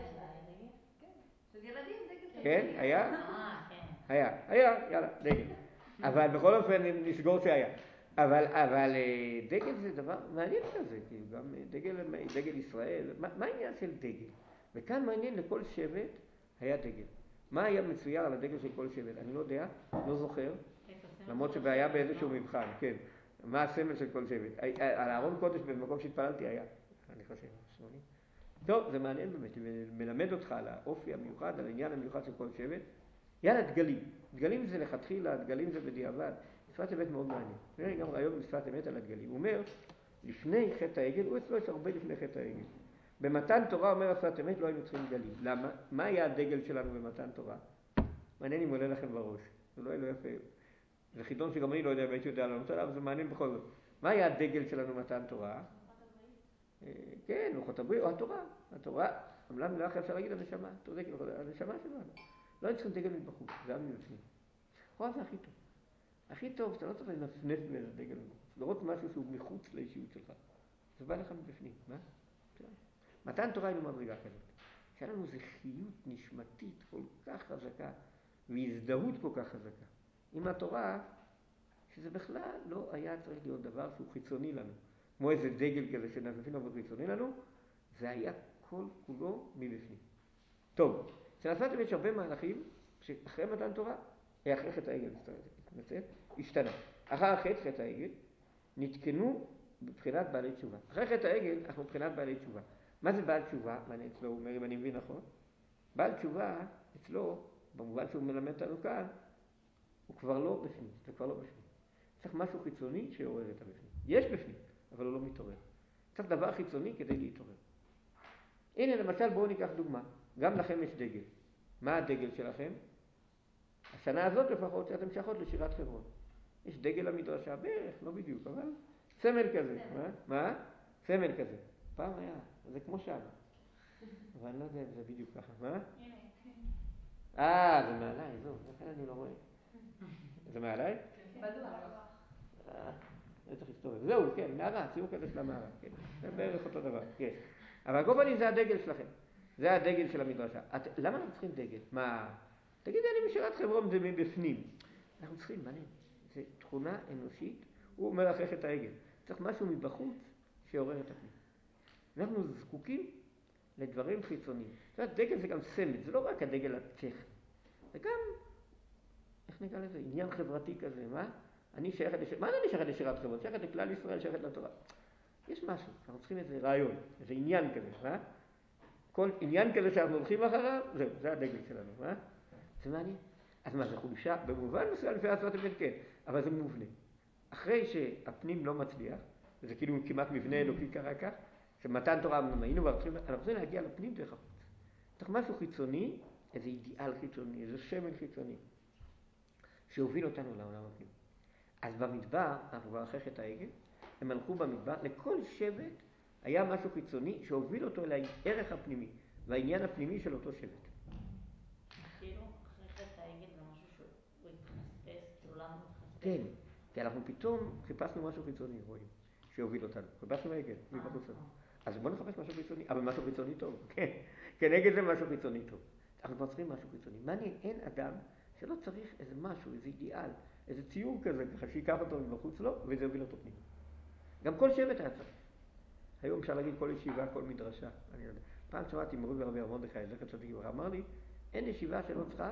של ילדים, דגל. כן, היה? כן. היה, יאללה, דגל. אבל בכל אופן נסגור שהיה. אבל דגל זה דבר מעניין כזה, כאילו גם דגל ישראל. מה העניין של דגל? וכאן מעניין, לכל שבט היה דגל. מה היה מצויר על הדגל של כל שבט? אני לא יודע, לא זוכר, למרות שהיה באיזשהו מבחן, כן. מה הסמל של כל שבט? על הארון קודש במקום שהתפללתי היה, אני חושב, שמוני. טוב, זה מעניין באמת, מלמד אותך על האופי המיוחד, על העניין המיוחד של כל שבט. יאללה, דגלים. דגלים זה לכתחילה, דגלים זה בדיעבד. שפת אמת מאוד מעניין. נראה גם רעיון בשפת אמת על הדגלים. הוא אומר, לפני חטא העגל, הוא אצלו יש הרבה לפני חטא העגל. במתן תורה אומר השפת אמת, לא היינו צריכים דגלים. למה? מה היה הדגל שלנו במתן תורה? מעניין אם עולה לכם בראש. זה לא יפה. זה חידון שגם אני לא יודע, והייתי יודע לענות עליו, זה מעניין בכל זאת. מה היה הדגל שלנו במתן תורה? כן, לוחות הברית, או התורה. התורה, אמנם לא אפשר להגיד הנשמה, הנשמה שלנו. לא צריכים דגל מבחוץ, זה היה מבפנים. לכאורה זה הכי טוב. הכי טוב, שאתה לא צריך לנפנף באיזה דגל מבחוץ. לראות משהו שהוא מחוץ לאישיות שלך. זה בא לך מבפנים, מה? מתן תורה היינו מדרגה כזאת. שהיה לנו איזו חיות נשמתית כל כך חזקה, והזדהות כל כך חזקה. עם התורה, שזה בכלל לא היה צריך להיות דבר שהוא חיצוני לנו. כמו איזה דגל כזה שנפנפים לו חיצוני לנו, זה היה כל כולו מבפנים. טוב, שנעשת יש הרבה מהלכים שאחרי מתן תורה, אחרי חטא העגל, השתנה. אחר חטא העגל, נתקנו בבחינת בעלי תשובה. אחרי חטא העגל, אנחנו בבחינת בעלי תשובה. מה זה בעל תשובה? מה אצלו הוא אומר, אם אני מבין נכון? בעל תשובה, אצלו, במובן שהוא מלמד אותנו כאן, הוא כבר לא בפנים, זה כבר לא בפנים. צריך משהו חיצוני שיעורר את הבפנים. יש בפנים, אבל הוא לא מתעורר. צריך דבר חיצוני כדי להתעורר. הנה למשל בואו ניקח דוגמה. גם לכם יש דגל. מה הדגל שלכם? השנה הזאת לפחות שאתם שייכות לשירת חברון. יש דגל המדרשה בערך, לא בדיוק, אבל סמל כזה. מה? סמל כזה. פעם היה, זה כמו שם. אבל אני לא יודע אם זה בדיוק ככה. מה? זה מעליי, זהו, לכן אני לא רואה. זה מעליי? בדוח. אני צריך להסתובב. זהו, כן, מערה, ציור כזה של המערה. כן, זה בערך אותו דבר, כן. אבל כל פעמים זה הדגל שלכם. זה הדגל של המדרשה. למה אנחנו צריכים דגל? מה? תגיד, אני בשירת חברון זה מבפנים. אנחנו צריכים, מעניין. זו תכונה אנושית. הוא אומר אחרי חטא העגל. צריך משהו מבחוץ שעורר את הפנים. אנחנו זקוקים לדברים חיצוניים. זאת אומרת, דגל זה גם סמל. זה לא רק הדגל הטכני. זה גם, איך נקרא לזה? עניין חברתי כזה, מה? אני שייכת מה זה אני שייכת לשירת חברון? שייכת לכלל ישראל, שייכת לתורה. יש משהו. אנחנו צריכים איזה רעיון, איזה עניין כזה, מה? כל עניין כזה שאנחנו הולכים אחריו, זהו, זה הדגל שלנו, מה? זה מעניין. אז מה, זה חולשה? במובן מסוים לפי השפת אמת כן, אבל זה מובנה. אחרי שהפנים לא מצליח, וזה כאילו כמעט מבנה אלוקי קרה כך, שמתן תורה היינו אנחנו צריכים להגיע לפנים דרך החוץ. צריך משהו חיצוני, איזה אידיאל חיצוני, איזה שמן חיצוני, שהוביל אותנו לעולם הפנים. אז במדבר, אנחנו כבר אחרי חטא העגל, הם הלכו במדבר, לכל שבט היה משהו חיצוני שהוביל אותו אל הערך הפנימי, והעניין הפנימי של אותו שבט. כאילו, אחרי חטא העגל זה משהו שהוא התחספס, כאילו למה הוא התחספס? כן, כי אנחנו פתאום חיפשנו משהו חיצוני, רואים, שהוביל אותנו. חיפשנו עגל, מבחוץ לנו. אז בואו נחפש משהו חיצוני, אבל משהו חיצוני טוב, כן. כן, עגל זה משהו חיצוני טוב. אנחנו כבר צריכים משהו חיצוני. מעניין, אין אדם שלא צריך איזה משהו, איזה אידיאל, איזה ציור כזה, ככה שיקח אותו מבחוץ לו, וזה יוביל אותו פנימה. גם כל שבט היה צריך. היום אפשר להגיד כל ישיבה, כל מדרשה, אני יודע. פעם שמעתי מורי ורבי מרדכי, זכר צדיק לברכה, אמר לי, אין ישיבה שלא צריכה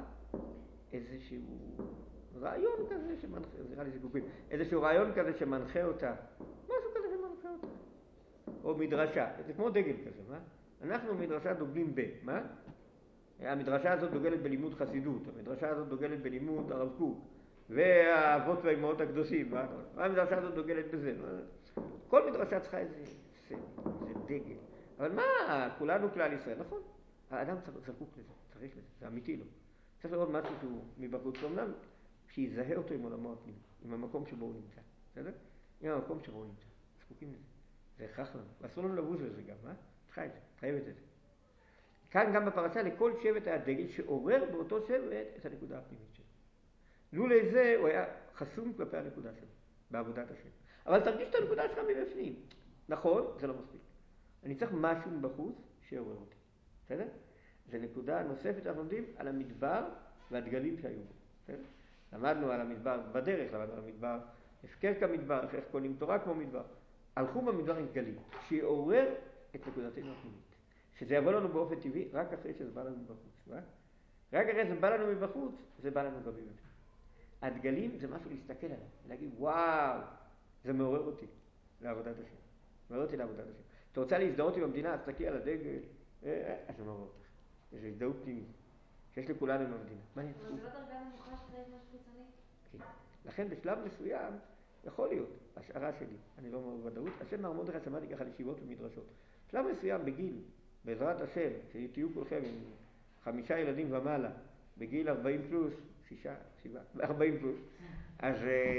איזשהו רעיון כזה שמנחה, נראה לי זיקוקים, איזשהו רעיון כזה שמנחה אותה, משהו כזה שמנחה אותה. או מדרשה, זה כמו דגל כזה, מה? אנחנו מדרשה דוגלים מה? המדרשה הזאת דוגלת בלימוד חסידות, המדרשה הזאת דוגלת בלימוד הרב קוק, והאבות והאימהות הקדושים, מה המדרשה הזאת דוגלת בזה? כל מדרשה צריכה איזה דגל. אבל מה, כולנו כלל ישראל, נכון? האדם זקוק לזה, צריך לזה, זה אמיתי לו. צריך לראות משהו שהוא מבחוץ, אומנם שיזהה אותו עם עולמו הפנימי, עם המקום שבו הוא נמצא, בסדר? עם המקום שבו הוא נמצא, זקוקים לזה. זה הכרח לנו, ואסור לנו לבוז לזה גם, מה? צריכה את זה, חייבת את זה. כאן גם בפרשה לכל שבט היה דגל שעורר באותו שבט את הנקודה הפנימית שלו. לולא זה הוא היה חסום כלפי הנקודה שלו, בעבודת השם. אבל תרגיש את הנקודה שלך מבפנים. נכון, זה לא מספיק. אני צריך משהו מבחוץ שיעורר אותי. בסדר? זו נקודה נוספת שאנחנו לומדים על המדבר והדגלים שהיו בו. בסדר? למדנו על המדבר בדרך, למדנו על המדבר הפקר כמדבר, איך קונים תורה כמו מדבר. הלכו במדבר עם דגלים, שיעורר את נקודתנו הפנימית. שזה יבוא לנו באופן טבעי רק אחרי שזה בא לנו מבחוץ. רק אחרי שזה בא לנו מבחוץ, זה בא לנו גם מבפנים. הדגלים זה משהו להסתכל עליו, להגיד וואו, זה מעורר אותי לעבודת השם. מעורר אותי לעבודת השם. אתה רוצה להזדהות עם המדינה, אז תסתכלי על הדגל, אז זה מעורר אותך. יש הזדהות פנימית, שיש לכולנו עם המדינה. אבל זה לא דרגה נמוכה שצריך משהו חיצוני? כן. לכן בשלב מסוים, יכול להיות, השערה שלי, אני לא אומר בוודאות, השם מר מרדכי שמעתי ככה לישיבות ומדרשות. בשלב מסוים בגיל, בעזרת השם, שתהיו כולכם עם 5 ילדים ומעלה, בגיל 40 פלוס, 6, 7, 40 פלוס, אז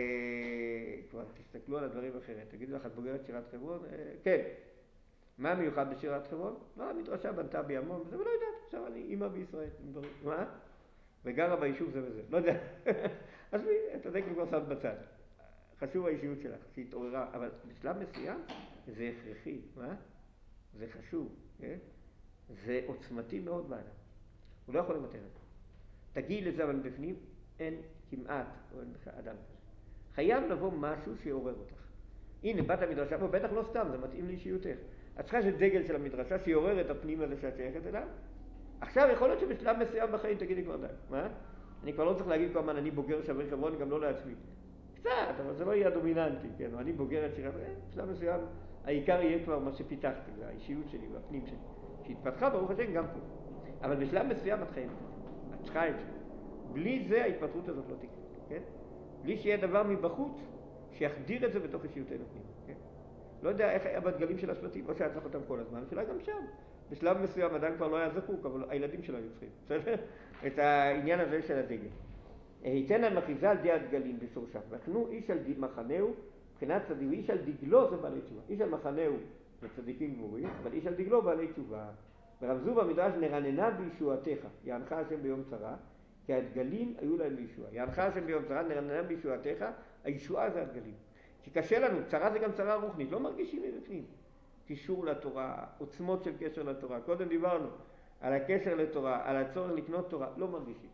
כבר תסתכלו על הדברים אחרת. תגידו לך, את בוגרת שירת חברון? כן. מה מיוחד בשירת חברון? לא, המדרשה בנתה בי המון, וזה לא יודעת, עכשיו אני אימא בישראל. מה? וגרה ביישוב זה וזה. לא יודע. אז אתה יודע כבר שמת בצד. חשוב האישיות שלך, שהתעוררה, אבל בשלב מסוים זה הכרחי. מה? זה חשוב. זה עוצמתי מאוד באדם. הוא לא יכול למתן את זה. תגיעי לזה, אבל בפנים אין כמעט, או אין לך אדם כזה. חייב לבוא משהו שיעורר אותך. הנה, בת המדרשה פה, בטח לא סתם, זה מתאים לאישיותך. את צריכה שדגל של המדרשה שיעורר את הפנים הזה שאת שייכת אליו. עכשיו יכול להיות שבשלב מסוים בחיים תגידי כבר די. מה? אני כבר לא צריך להגיד כל הזמן, אני בוגר שומרי חברון, גם לא לעצמי. קצת, אבל זה לא יהיה הדומיננטי, כן? אני בוגר את שירת, בשלב מסוים העיקר יהיה כבר מה שפיתחתי, האישיות שלי והפנים שלי. שהתפתחה ברוך השם גם פה. אבל בשלב מסוים את חייבת. את צריכה את זה. בלי זה ההתפתחות הזאת לא תקרה, כן? בלי שיהיה דבר מבחוץ שיחדיר את זה בתוך אישיותנו פנימה, כן? לא יודע איך היה בדגלים של השבטים, או שהיה צריך אותם כל הזמן, שאולי גם שם. בשלב מסוים אדם כבר לא היה זקוק, אבל הילדים שלו היו צריכים, בסדר? את העניין הזה של הדגל. היתן המכריזה על די הדגלים בשורשה, וחנו איש על מחנהו, מבחינת צדיק, איש על דגלו זה בעלי תשובה. איש על מחנהו זה צדיקים גמורים, אבל איש על דגלו בעלי תשובה. ורמזו במדרש נרננה בישועתך, יענך השם ביום צרה, כי הדגלים היו להם בישועה. יענך השם ביום צרה, נרננה בישועתך, הישועה זה הדגלים. כי קשה לנו, צרה זה גם צרה רוחנית, לא מרגישים מבפנים. קישור לתורה, עוצמות של קשר לתורה. קודם דיברנו על הקשר לתורה, על הצורך לקנות תורה, לא מרגישים.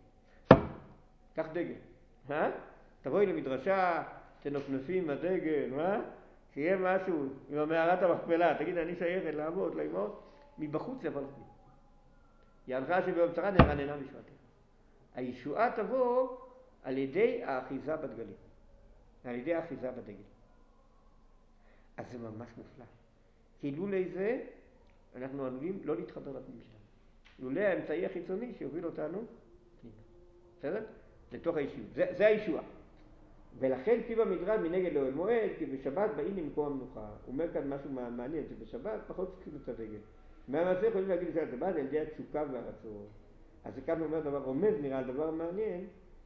קח דגל, תבואי למדרשה, תנופנפים הדגל, מה? שיהיה משהו עם המערת המכפלה, תגיד אני שייכת לעבוד, לאמות, מבחוץ יבוא לפני. יענך השם ביום צרה נרננה בישועתך. הישועה תבוא על ידי האחיזה בדגלים, על ידי האחיזה בדגל. אז זה ממש מופלא. כי לולא זה, אנחנו עלולים לא להתחבר לפנים שלנו. לולא האמצעי החיצוני שיוביל אותנו פנימה. בסדר? לתוך האישיות. זה הישועה. ולכן כתיב המדרש מנגד לאוהל מועד, כי בשבת באים למקום המנוחה. הוא אומר כאן משהו מעניין, שבשבת פחות צריכים את הדגל. מהמעשה יכולים להגיד לשבת שבת על ידי התשוקה והרצון. אז זה כאן אומר דבר רומז, נראה על דבר מעניין,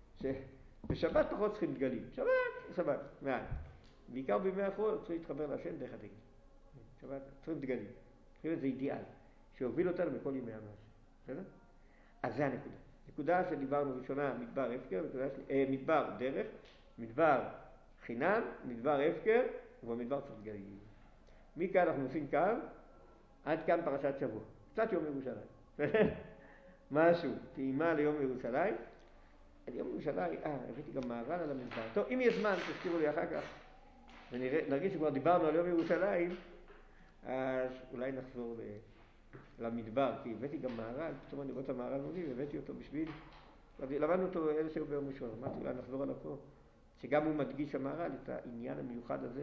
שבשבת פחות צריכים דגלים. שבת, מעל. בעיקר בימי החול צריכים להתחבר להשם דרך הדגל. שבת, צריכים דגלים. צריכים איזה אידיאל, שהוביל אותנו בכל ימי המעשה. בסדר? אז זה הנקודה. נקודה שדיברנו ראשונה, מדבר הפקר, מדבר דרך, מדבר חינם, מדבר הפקר, ובמדבר צריך דגלים. מכאן אנחנו עושים קו, עד כאן פרשת שבוע. קצת יום ירושלים. משהו, טעימה ליום ירושלים. על יום ירושלים, הבאתי גם מערל על המנזר. טוב, אם יש זמן, תזכירו לי אחר כך, ונרגיש שכבר דיברנו על יום ירושלים, אז אולי נחזור למדבר, כי הבאתי גם מערל, פתאום אני רואה את המערל מולי, והבאתי אותו בשביל, למדנו אותו אלה שהיו ביום ראשון, אמרתי אולי נחזור עליו פה, שגם הוא מדגיש המערל את העניין המיוחד הזה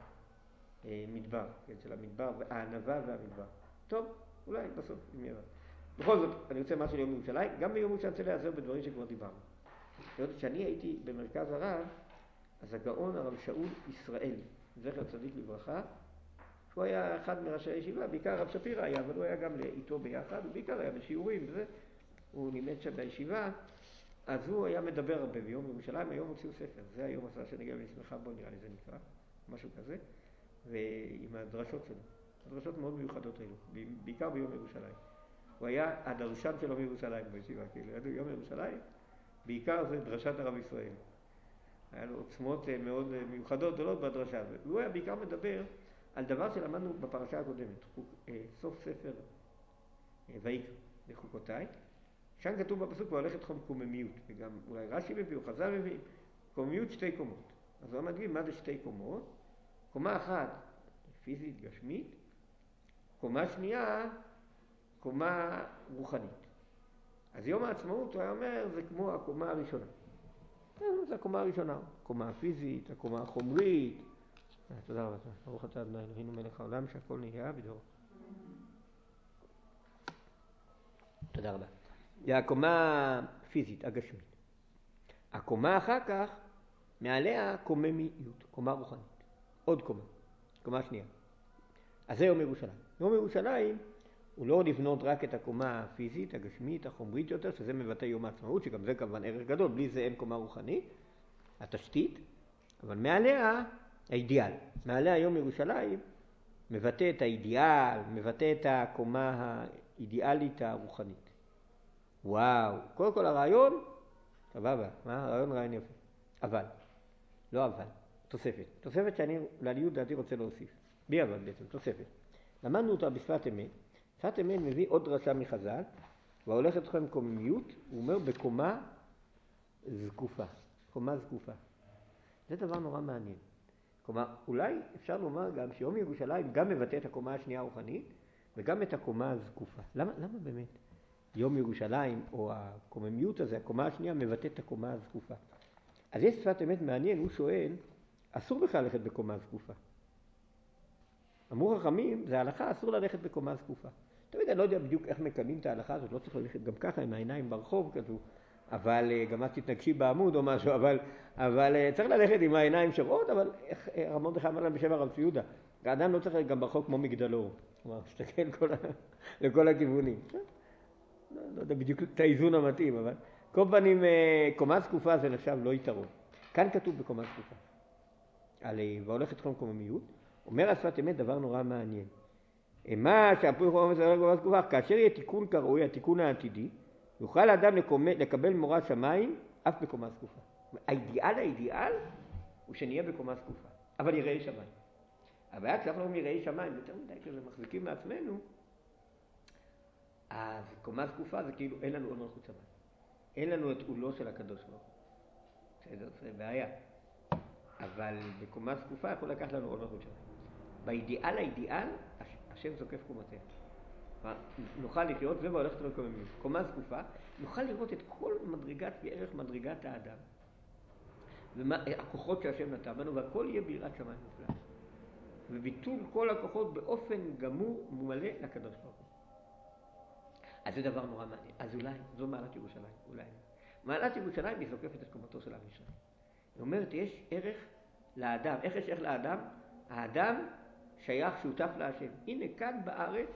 שבמדבר, של המדבר, הענבה והמדבר. טוב, אולי בסוף, אם יהיה. בכל זאת, אני רוצה משהו ליום ירושלים, גם ביום ירושלים אני רוצה להיעזר בדברים שכבר דיברנו. כשאני הייתי במרכז הרב, אז הגאון הרב שאול ישראלי, זכר צדיק לברכה, הוא היה אחד מראשי הישיבה, בעיקר הרב שפירא היה, אבל הוא היה גם איתו ביחד, ובעיקר היה בשיעורים וזה, הוא לימד שם בישיבה, אז הוא היה מדבר הרבה ביום ירושלים, היום הוציאו ספר, זה היום עשה שנגיע ונשמחה בו, נראה לי זה נקרא, משהו כזה, ועם הדרשות שלו. הדרשות מאוד מיוחדות האלו, בעיקר ביום ירושלים. הוא היה הדרשן שלו בירושלים בישיבה, כאילו, יום ירושלים, בעיקר זה דרשת הרב ישראל. היה לו עוצמות מאוד מיוחדות גדולות בדרשה, והוא היה בעיקר מדבר על דבר שלמדנו בפרשה הקודמת, סוף ספר ויקרא לחוקותיי. שם כתוב בפסוק, והולכת חום קוממיות, וגם אולי רש"י מביא או חז"ל מביא, קוממיות שתי קומות. אז הוא מדגים מה זה שתי קומות. קומה אחת פיזית, גשמית, קומה שנייה, קומה רוחנית. אז יום העצמאות, הוא היה אומר, זה כמו הקומה הראשונה. זה הקומה הראשונה, הקומה הפיזית, הקומה החומרית. תודה רבה, ברוך אתה ה' אלוהינו מלך העולם שהכל נהיה בדברו. תודה רבה. זה הקומה הפיזית, הגשמית. הקומה אחר כך, מעליה קוממיות, קומה רוחנית. עוד קומה, קומה שנייה. אז זה יום ירושלים. יום ירושלים הוא לא לבנות רק את הקומה הפיזית, הגשמית, החומרית יותר, שזה מבטא יום העצמאות, שגם זה כמובן ערך גדול, בלי זה אין קומה רוחנית, התשתית, אבל מעליה האידיאל. מעליה יום ירושלים מבטא את האידיאל, מבטא את הקומה האידיאלית הרוחנית. וואו, קודם כל הרעיון, סבבה, רעיון יפה. אבל, לא אבל, תוספת שאני לעניות דעתי רוצה להוסיף. בי אבל בעצם, תוספת. למדנו אותה בשפת אמת. שפת אמת מביא עוד דרשה מחז"ל, והולך אתכם קוממיות, הוא אומר בקומה זקופה. קומה זקופה. זה דבר נורא מעניין. כלומר, אולי אפשר לומר גם שיום ירושלים גם מבטא את הקומה השנייה הרוחנית, וגם את הקומה הזקופה. למה באמת? יום ירושלים, או הקוממיות הזה, הקומה השנייה, מבטא את הקומה הזקופה. אז יש שפת אמת מעניין, הוא שואל, אסור בכלל ללכת בקומה זקופה. אמרו חכמים, זה ההלכה, אסור ללכת בקומה זקופה. תמיד אני לא יודע בדיוק איך מקיימים את ההלכה הזאת, לא צריך ללכת גם ככה עם העיניים ברחוב כזו, אבל גם את תתנגשי בעמוד או משהו, אבל צריך ללכת עם העיניים שרואות, אבל איך רב מרדכי אמר להם בשם הרב צבי יהודה, האדם לא צריך ללכת גם ברחוב כמו מגדלור, כלומר, שתסתכל לכל הכיוונים. לא יודע בדיוק את האיזון המתאים, אבל כל פנים, קומה זקופה זה נחשב לא יתרון. כאן כתוב בקומה זקופה, על והולך אתכם קוממיות, אומר השפת אמת דבר נורא מעניין. מה שהפוך אומר זה קומה זקופה, כאשר יהיה תיקון כראוי, התיקון העתידי, יוכל האדם לקבל מורא שמיים אף בקומה זקופה. האידיאל הוא שנהיה בקומה זקופה, אבל יראי שמיים. הבעיה כשאנחנו אומרים יראי שמיים, יותר מדי כזה מחזיקים מעצמנו, אז קומה זקופה זה כאילו אין לנו עוד מלכות שמיים. אין לנו את עולו של הקדוש ברוך הוא. זה בעיה. אבל בקומה זקופה יכול לקחת לנו עוד מלכות שמיים. האידיאל, השם זוקף קומתנו. נוכל לחיות והולכת לנו קוממיות. קומה זקופה, נוכל לראות את כל מדרגת וערך מדרגת האדם. והכוחות שהשם נתן בנו, והכל יהיה ביראת שמיים מופלא. וביטול כל הכוחות באופן גמור מומלא לקדוש ברוך הוא. אז זה דבר נורא מעניין. אז אולי, זו מעלת ירושלים, אולי. מעלת ירושלים היא זוקפת את קומתו של עם ישראל. היא אומרת, יש ערך לאדם. איך יש ערך לאדם? האדם שייך שותף להשם. הנה כאן בארץ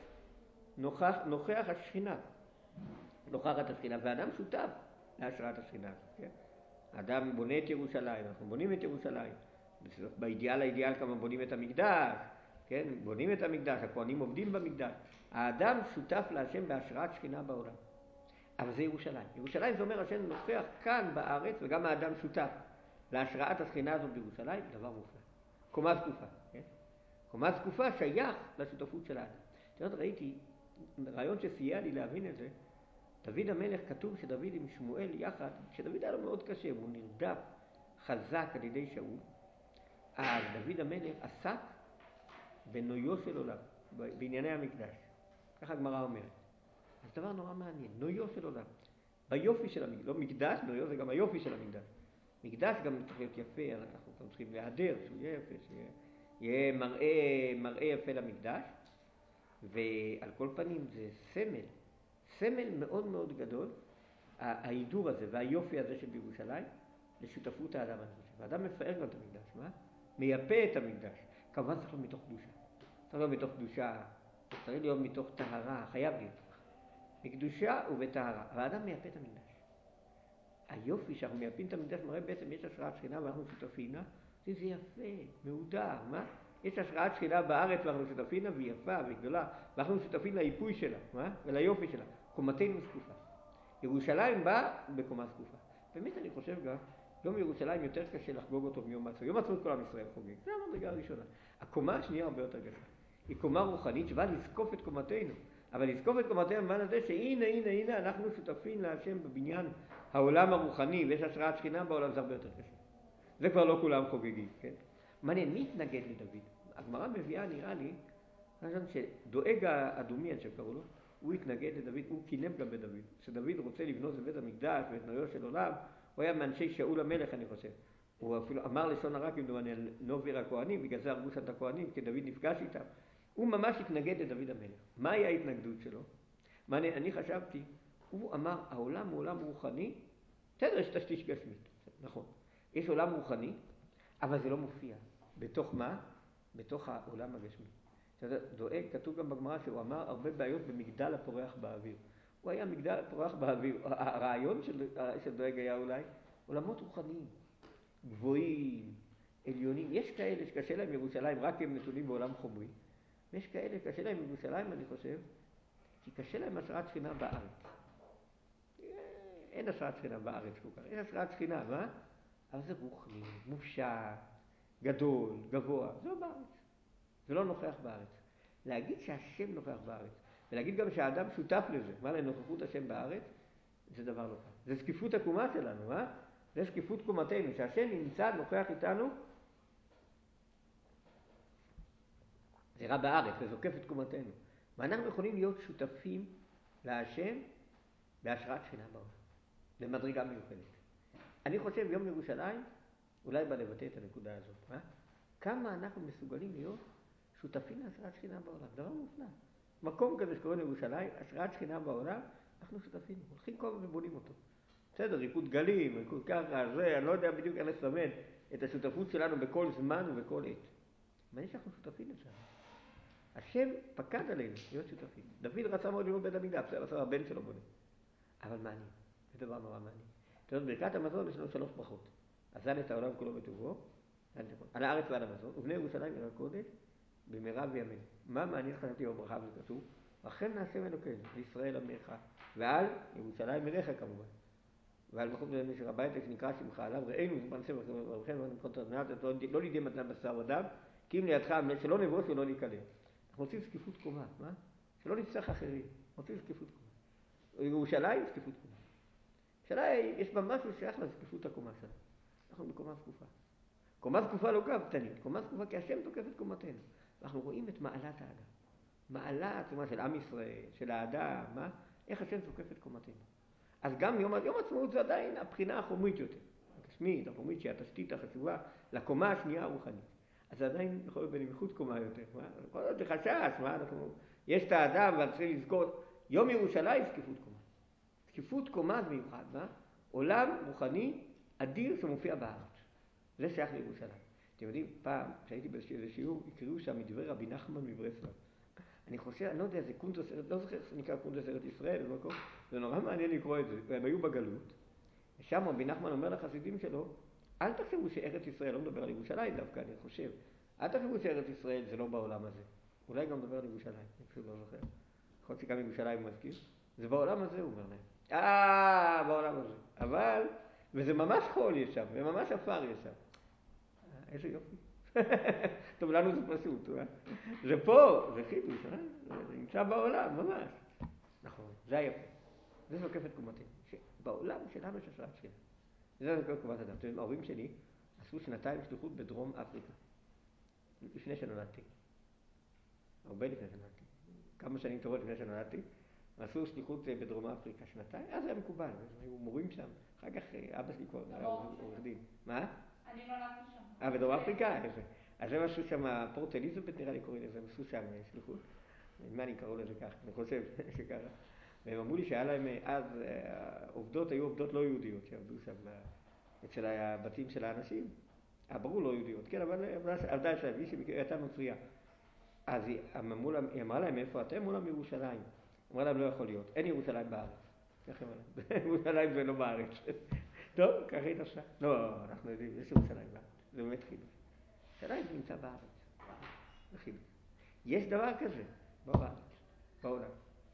נוכח השכינה. נוכחת השכינה, ואדם שותף להשראת השכינה. כן? האדם בונה את ירושלים, אנחנו בונים את ירושלים. האידיאל כמה בונים את המקדש, כן? בונים את המקדש, הכהנים עובדים במקדש. האדם שותף להשם בהשראת שכינה בעולם. אבל זה ירושלים. ירושלים זה אומר השם נוכח כאן בארץ, וגם האדם שותף להשראת השכינה הזאת בירושלים, דבר מופלא. קומה זקופה, כן? קומה זקופה שייך לשותפות של האדם. תראה, ראיתי רעיון שסייע לי להבין את זה. דוד המלך, כתוב שדוד עם שמואל יחד, שדוד היה לו מאוד קשה, הוא נרדף חזק על ידי שאול. אז דוד המלך עסק בנויו של עולם, בענייני המקדש. ככה הגמרא אומרת. אז דבר נורא מעניין, נויו של עולם. ביופי של המקדש, לא מקדש, נויו זה גם היופי של המקדש. מקדש גם צריך להיות יפה, אנחנו גם צריכים להדר, שהוא יהיה יפה, שיהיה מראה יפה למקדש. ועל כל פנים זה סמל מאוד מאוד גדול, ההידור הזה והיופי הזה של בירושלים, לשותפות האדם. האדם מפאר גם את המקדש, מה? מייפה את המקדש. כמובן צריך להיות מתוך קדושה. צריך להיות מתוך קדושה, צריך להיות מתוך טהרה, חייב להיות. בקדושה ובטהרה. אבל האדם מייפה את המקדש. היופי שאנחנו מייפים את המקדש מראה בעצם יש השראת שכינה ואנחנו שותפים לה, זה יפה, מהודר, מה? יש השראת שכינה בארץ ואנחנו שותפים לה והיא יפה וגדולה, ואנחנו שותפים ליפוי שלה, וליופי שלה. קומתנו זקופה. ירושלים באה בקומה זקופה. באמת אני חושב גם, יום ירושלים יותר קשה לחגוג אותו מיום העצמאות. יום העצמאות כל עם ישראל חוגג. זה המדרגה הראשונה. הקומה השנייה הרבה יותר גדולה. היא קומה רוחנית שבאה לזקוף את קומתנו. אבל לזקוף את קומתנו במובן הזה שהנה אנחנו שותפים להשם בבניין העולם הרוחני, ויש השראת שכינה בעולם, זה הרבה יותר קשה. זה כבר לא כולם חוגגים, כן? מעניין, מי התנגד לדוד? הגמרא מביאה, נראה לי, שדואג האדומיין שקראו לו, הוא התנגד לדוד, הוא קינב גם בדוד. כשדוד רוצה לבנות את בית המקדש ואת נויו של עולם, הוא היה מאנשי שאול המלך, אני חושב. הוא אפילו אמר לשון הרע כמדומני על נובר הכהנים, בגלל זה הרגו שם את הכהנים, כי דוד נפגש איתם. הוא ממש התנגד לדוד המלך. מה היה ההתנגדות שלו? מעניין, אני חשבתי, הוא אמר, העולם הוא עולם רוחני, בסדר, יש תשתית גשמית, נכון. יש עולם רוחני, אבל זה לא מופיע. בתוך מה? בתוך העולם הגשמי. דואג, כתוב גם בגמרא שהוא אמר הרבה בעיות במגדל הפורח באוויר. הוא היה מגדל הפורח באוויר. הרעיון של דואג היה אולי עולמות רוחניים, גבוהים, עליונים. יש כאלה שקשה להם ירושלים רק כי הם נתונים בעולם חומרי. ויש כאלה שקשה להם ירושלים, אני חושב, כי קשה להם השראת שכינה בארץ. אין השראת שכינה בארץ כל כך. אין השראת שכינה, מה? אבל זה רוחני, מופשט, גדול, גבוה. זה לא בארץ. זה לא נוכח בארץ. להגיד שהשם נוכח בארץ, ולהגיד גם שהאדם שותף לזה, מה לנוכחות השם בארץ, זה דבר לא קל. זה זקיפות הקומה שלנו, מה? זה זקיפות קומתנו, שהשם נמצא, נוכח איתנו, זה רע בארץ, זה זוקף את קומתנו. ואנחנו יכולים להיות שותפים להשם בהשראת שכינה בעולם, במדרגה מיוחדת. אני חושב יום ירושלים, אולי בא לבטא את הנקודה הזאת, מה? כמה אנחנו מסוגלים להיות שותפים להשראת שכינה בעולם, דבר מופלא. מקום כזה שקוראים לירושלים, השראת שכינה בעולם, אנחנו שותפים, הולכים כל הזמן ובונים אותו. בסדר, ריקוד גלים, ריקוד ככה, זה, אני לא יודע בדיוק איך לסמן את השותפות שלנו בכל זמן ובכל עת. מה יש אנחנו שותפים לזה? השם פקד עלינו להיות שותפים. דוד רצה מאוד לראות בית המקדש, בסדר, הבן שלו בונה. אבל מעניין, זה דבר נורא מעניין. זאת אומרת, ברכת המזון יש לנו 3 ברכות. אזל את העולם כולו בטובו, על הארץ ועל המזון, ובני ירושלים אל הקודש, במהרה בימינו. מה מעניין חשבתי בברכה וזה כתוב? אכן נעשה אלוקינו, לישראל עמך, ועל ירושלים עירך כמובן. ועל מקום של הבית שנקרא שמך עליו, ראינו זמן וברכם ונמחות תרנת, לא לידי מתנה בשר ודם, כי אם לידך שלא נבוש ולא ניקלם. אנחנו רוצים זקיפות קומה, מה? שלא נצטרך אחרים, רוצים זקיפות קומה. ירושלים זקיפות קומה. ירושלים יש בה משהו שייך לזקיפות הקומה שלה. אנחנו בקומה זקופה. קומה זקופה לא גם קטנית, קומה זקופה כי השם תוקף את קומתנו. אנחנו רואים את מעלת האדם. מעלה עצומה של עם ישראל, של האדם, מה? איך השם תוקף את קומתנו. אז גם יום עצמאות זה עדיין הבחינה החומרית יותר. הגשמית, החומרית שהיא התשתית החשובה לקומה השנייה הרוחנית. אז זה עדיין יכול להיות בנמיכות קומה יותר. מה? יכול להיות זה חשש, מה? יש את האדם ואנחנו צריכים לזכור. יום ירושלים זקיפות קומה. זקיפות קומה זה מיוחד, מה? עולם רוחני אדיר שמופיע בארץ. זה שייך לירושלים. אתם יודעים, פעם, כשהייתי באיזה שיעור, הקריאו שם מדברי רבי נחמן מברסלב. אני חושב, אני לא יודע, זה קונדס, לא זוכר איך זה נקרא קונדס ארץ ישראל, זה נורא מעניין לקרוא את זה. הם היו בגלות, ושם רבי נחמן אומר לחסידים שלו, אל תחשבו שארץ ישראל, לא מדבר על ירושלים דווקא, אני חושב, אל תחשבו שארץ ישראל זה לא בעולם הזה. אולי גם מדבר על ירושלים, אני פשוט לא זוכר. יכול להיות שגם ירושלים מזכיר. זה בעולם הזה, הוא אומר להם. בעולם הזה. אבל, וזה ממש חול יש שם, וממש אפר יש שם. איזה יופי. טוב, לנו זה פשוט, זה פה, זה חידוש, זה נמצא בעולם, ממש. נכון, זה היפה. זה זוקף את קומתנו. בעולם שלנו יש השראת שכינה. זה זוקף את קומת אדם. אתם יודעים, ההורים שלי עשו 2 שליחות בדרום אפריקה. לפני שנולדתי. הרבה לפני שנולדתי. כמה שנים טובות לפני שנולדתי. עשו שליחות בדרום אפריקה 2. אז היה מקובל, היו מורים שם. אחר כך אבא שלי כבר היה עורך דין. מה? אני נולדתי שם. בדרום אפריקה? אז הם עשו שם, פורט אליזבת נראה לי קוראים לזה, הם עשו שם שליחות. מה אני קראו לזה כך? אני חושב שככה. והם אמרו לי שהיה להם אז עובדות, היו עובדות לא יהודיות שעבדו שם אצל הבתים של האנשים. ברור לא יהודיות, כן, אבל עבדה אצלם, מישהי הייתה נוצריה. אז היא אמרה להם איפה אתם? אמרו להם ירושלים. אמרה להם לא יכול להיות, אין ירושלים בארץ. ככה אמרה להם, ירושלים זה לא בארץ. טוב, ככה היא תעשה. לא, אנחנו יודעים, יש ירושלים בארץ. זה באמת חידוש. ירושלים נמצא בארץ. זה חידוש. יש דבר כזה בעולם.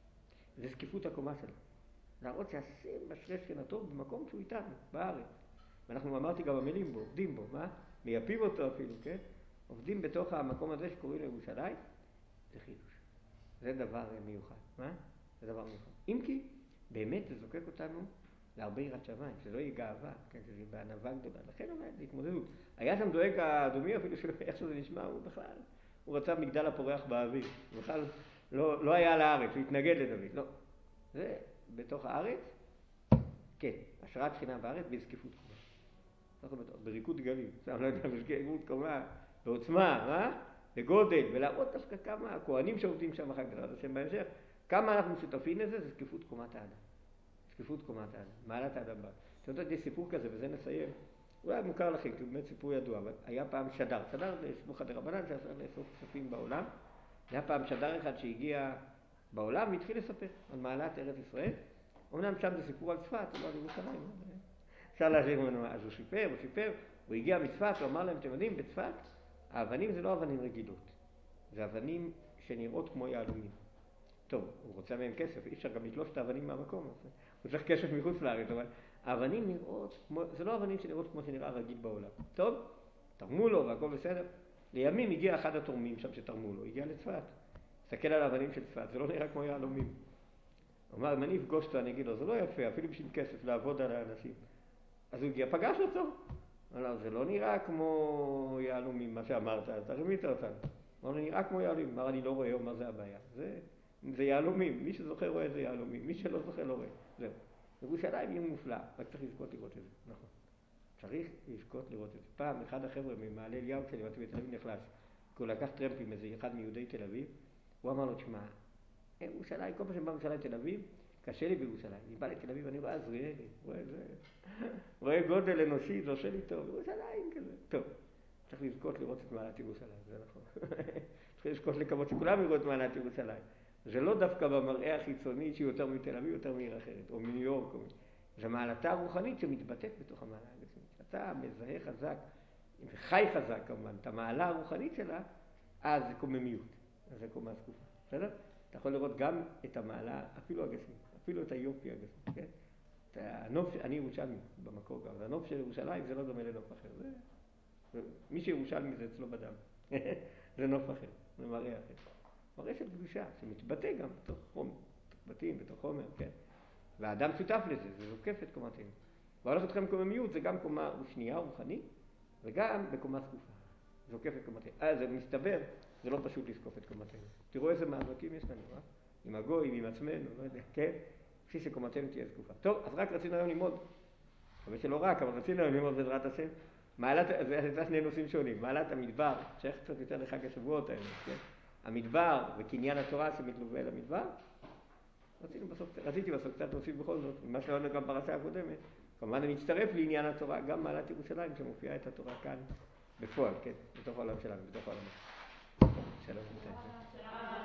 זה זקיפות הקומה שלו. להראות שהשם משרה שכינתו במקום שהוא איתנו, בארץ. ואנחנו אמרתי גם המילים בו, עובדים בו, מה? מייפים אותו אפילו, כן? עובדים בתוך המקום הזה שקוראים לירושלים, זה חידוש. זה דבר מיוחד. מה? זה דבר מיוחד. אם כי, באמת זה זוקק אותנו להרבה יראת שמיים, שלא יהיה גאווה, כן? שזה בענווה גדולה. לכן אומרת, זה התמודדות. היה שם דואג האדומי אפילו איך שזה נשמע, הוא בכלל, הוא רצה מגדל הפורח באוויר. הוא בכלל לא היה על הארץ, הוא התנגד לדוד, לא. זה בתוך הארץ, כן, השראת שכינה בארץ בזקיפות קומה. בריקוד גלים, אני לא יודע, בזקיפות קומה, בעוצמה, מה? בגודל, ולהראות דווקא כמה הכהנים שעובדים שם אחר כך, השם בהמשך, כמה אנחנו שותפים לזה, זה זקיפות קומת האדם. זקיפות קומת האדם, מעלת האדם בה. אתם יודעים, יש סיפור כזה, וזה נסיים. אולי מוכר לכם, כי הוא באמת סיפור ידוע, אבל היה פעם שדר זה סמוך דרבנן שעשה לאסוף כספים בעולם. היה פעם שדר אחד שהגיע בעולם והתחיל לספר על מעלת ארץ ישראל. אמנם שם זה סיפור על צפת, לא על ירושלים. אפשר להגיד ממנו, אז הוא סיפר, הוא הגיע מצפת, הוא אמר להם, אתם יודעים, בצפת, האבנים זה לא אבנים רגילות, זה אבנים שנראות כמו יהלומים. טוב, הוא רוצה מהם כסף, אי אפשר גם לתלוש את האבנים מהמקום, הוא צריך כסף מחוץ לארץ, אבל האבנים נראות כמו, זה לא אבנים שנראות כמו שנראה רגיל בעולם. טוב, תרמו לו והכל בסדר. לימים הגיע אחד התורמים שם שתרמו לו, הגיע לצפת. תסתכל על האבנים של צפת, זה לא נראה כמו יהלומים. הוא אמר, אם אני אפגוש אותו, אני אגיד לו, זה לא יפה, אפילו בשביל כסף, לעבוד על האנשים. אז הוא הגיע, פגש אותו. אמר, זה לא נראה כמו יהלומים, מה שאמרת, אתה רימית אותנו. אמר, זה נראה כמו יהלומים. אמר, אני לא רואה, מה זה הבעיה? זה יהלומים, מי שזוכר רואה זה יהלומים, מי שלא זוכר לא רואה. זהו. ירושלים היא מופלאה, רק צריך לזכות לראות את זה, נכון. צריך לזכות לראות את זה. פעם אחד החבר'ה ממעלה אליהו, כשאני באתי בתל אביב נחלש, כי הוא לקח טרמפים איזה אחד מיהודי תל אביב, הוא אמר לו, תשמע, ירושלים, כל פעם שאני בא בירושלים תל אביב, קשה לי בירושלים. אני בא לתל אביב, אני רואה עזריאלי, רואה גודל אנושי, זה עושה לי טוב. ירושלים כזה. טוב, צריך לזכות לראות את מעלת ירושלים, זה נכון. צריך לזכות לקוות שכולם יראו את מעלת ירושלים. זה לא דווקא במראה החיצוני שהיא יותר מתל אביב, יותר מעיר אחרת, או מניו יורק. זה מעלתה הרוחנית שמתבטאת בתוך המעלה הגשמית. אתה מזהה חזק, וחי חזק כמובן, את המעלה הרוחנית שלה, אז זה קוממיות, אז זה קומה זקופה. בסדר? אתה יכול לראות גם את המעלה, אפילו הגשמית, אפילו את היופי הגשמית, כן? הנוף, אני ירושלמי במקור גם, והנוף של ירושלים זה לא דומה לנוף אחר. מי שירושלמי זה אצלו בדם. זה נוף אחר, זה מראה אחר. מראה של קדושה, שמתבטא גם בתוך חומר, בתוך בתים, בתוך חומר, כן? והאדם שותף לזה, זה זוקף את קומתנו. והולך אתכם קוממיות, זה גם קומה שנייה רוחנית, וגם בקומה זקופה. זוקף את קומתנו. זה מסתבר, זה לא פשוט לזקוף את קומתנו. תראו איזה מאבקים יש לנו, עם הגויים, עם עצמנו, לא יודע, כן? כפי שקומתנו תהיה זקופה. טוב, אז רק רצינו היום ללמוד, חושב שלא רק, אבל רצינו היום ללמוד בעזרת השם, זה שני נושאים שונים, מעלת המדבר, שייך קצת יותר לחג השבועות האלה, כן? המדבר וקניין התורה שמתלווה למדבר, רציתי בסוף קצת להוסיף בכל זאת, מה שלנו גם פרשה הקודמת, כמובן אני מצטרף לעניין התורה, גם מעלת ירושלים שמופיעה את התורה כאן בפועל, כן? בתוך העולם שלנו, בתוך העולם. שלום.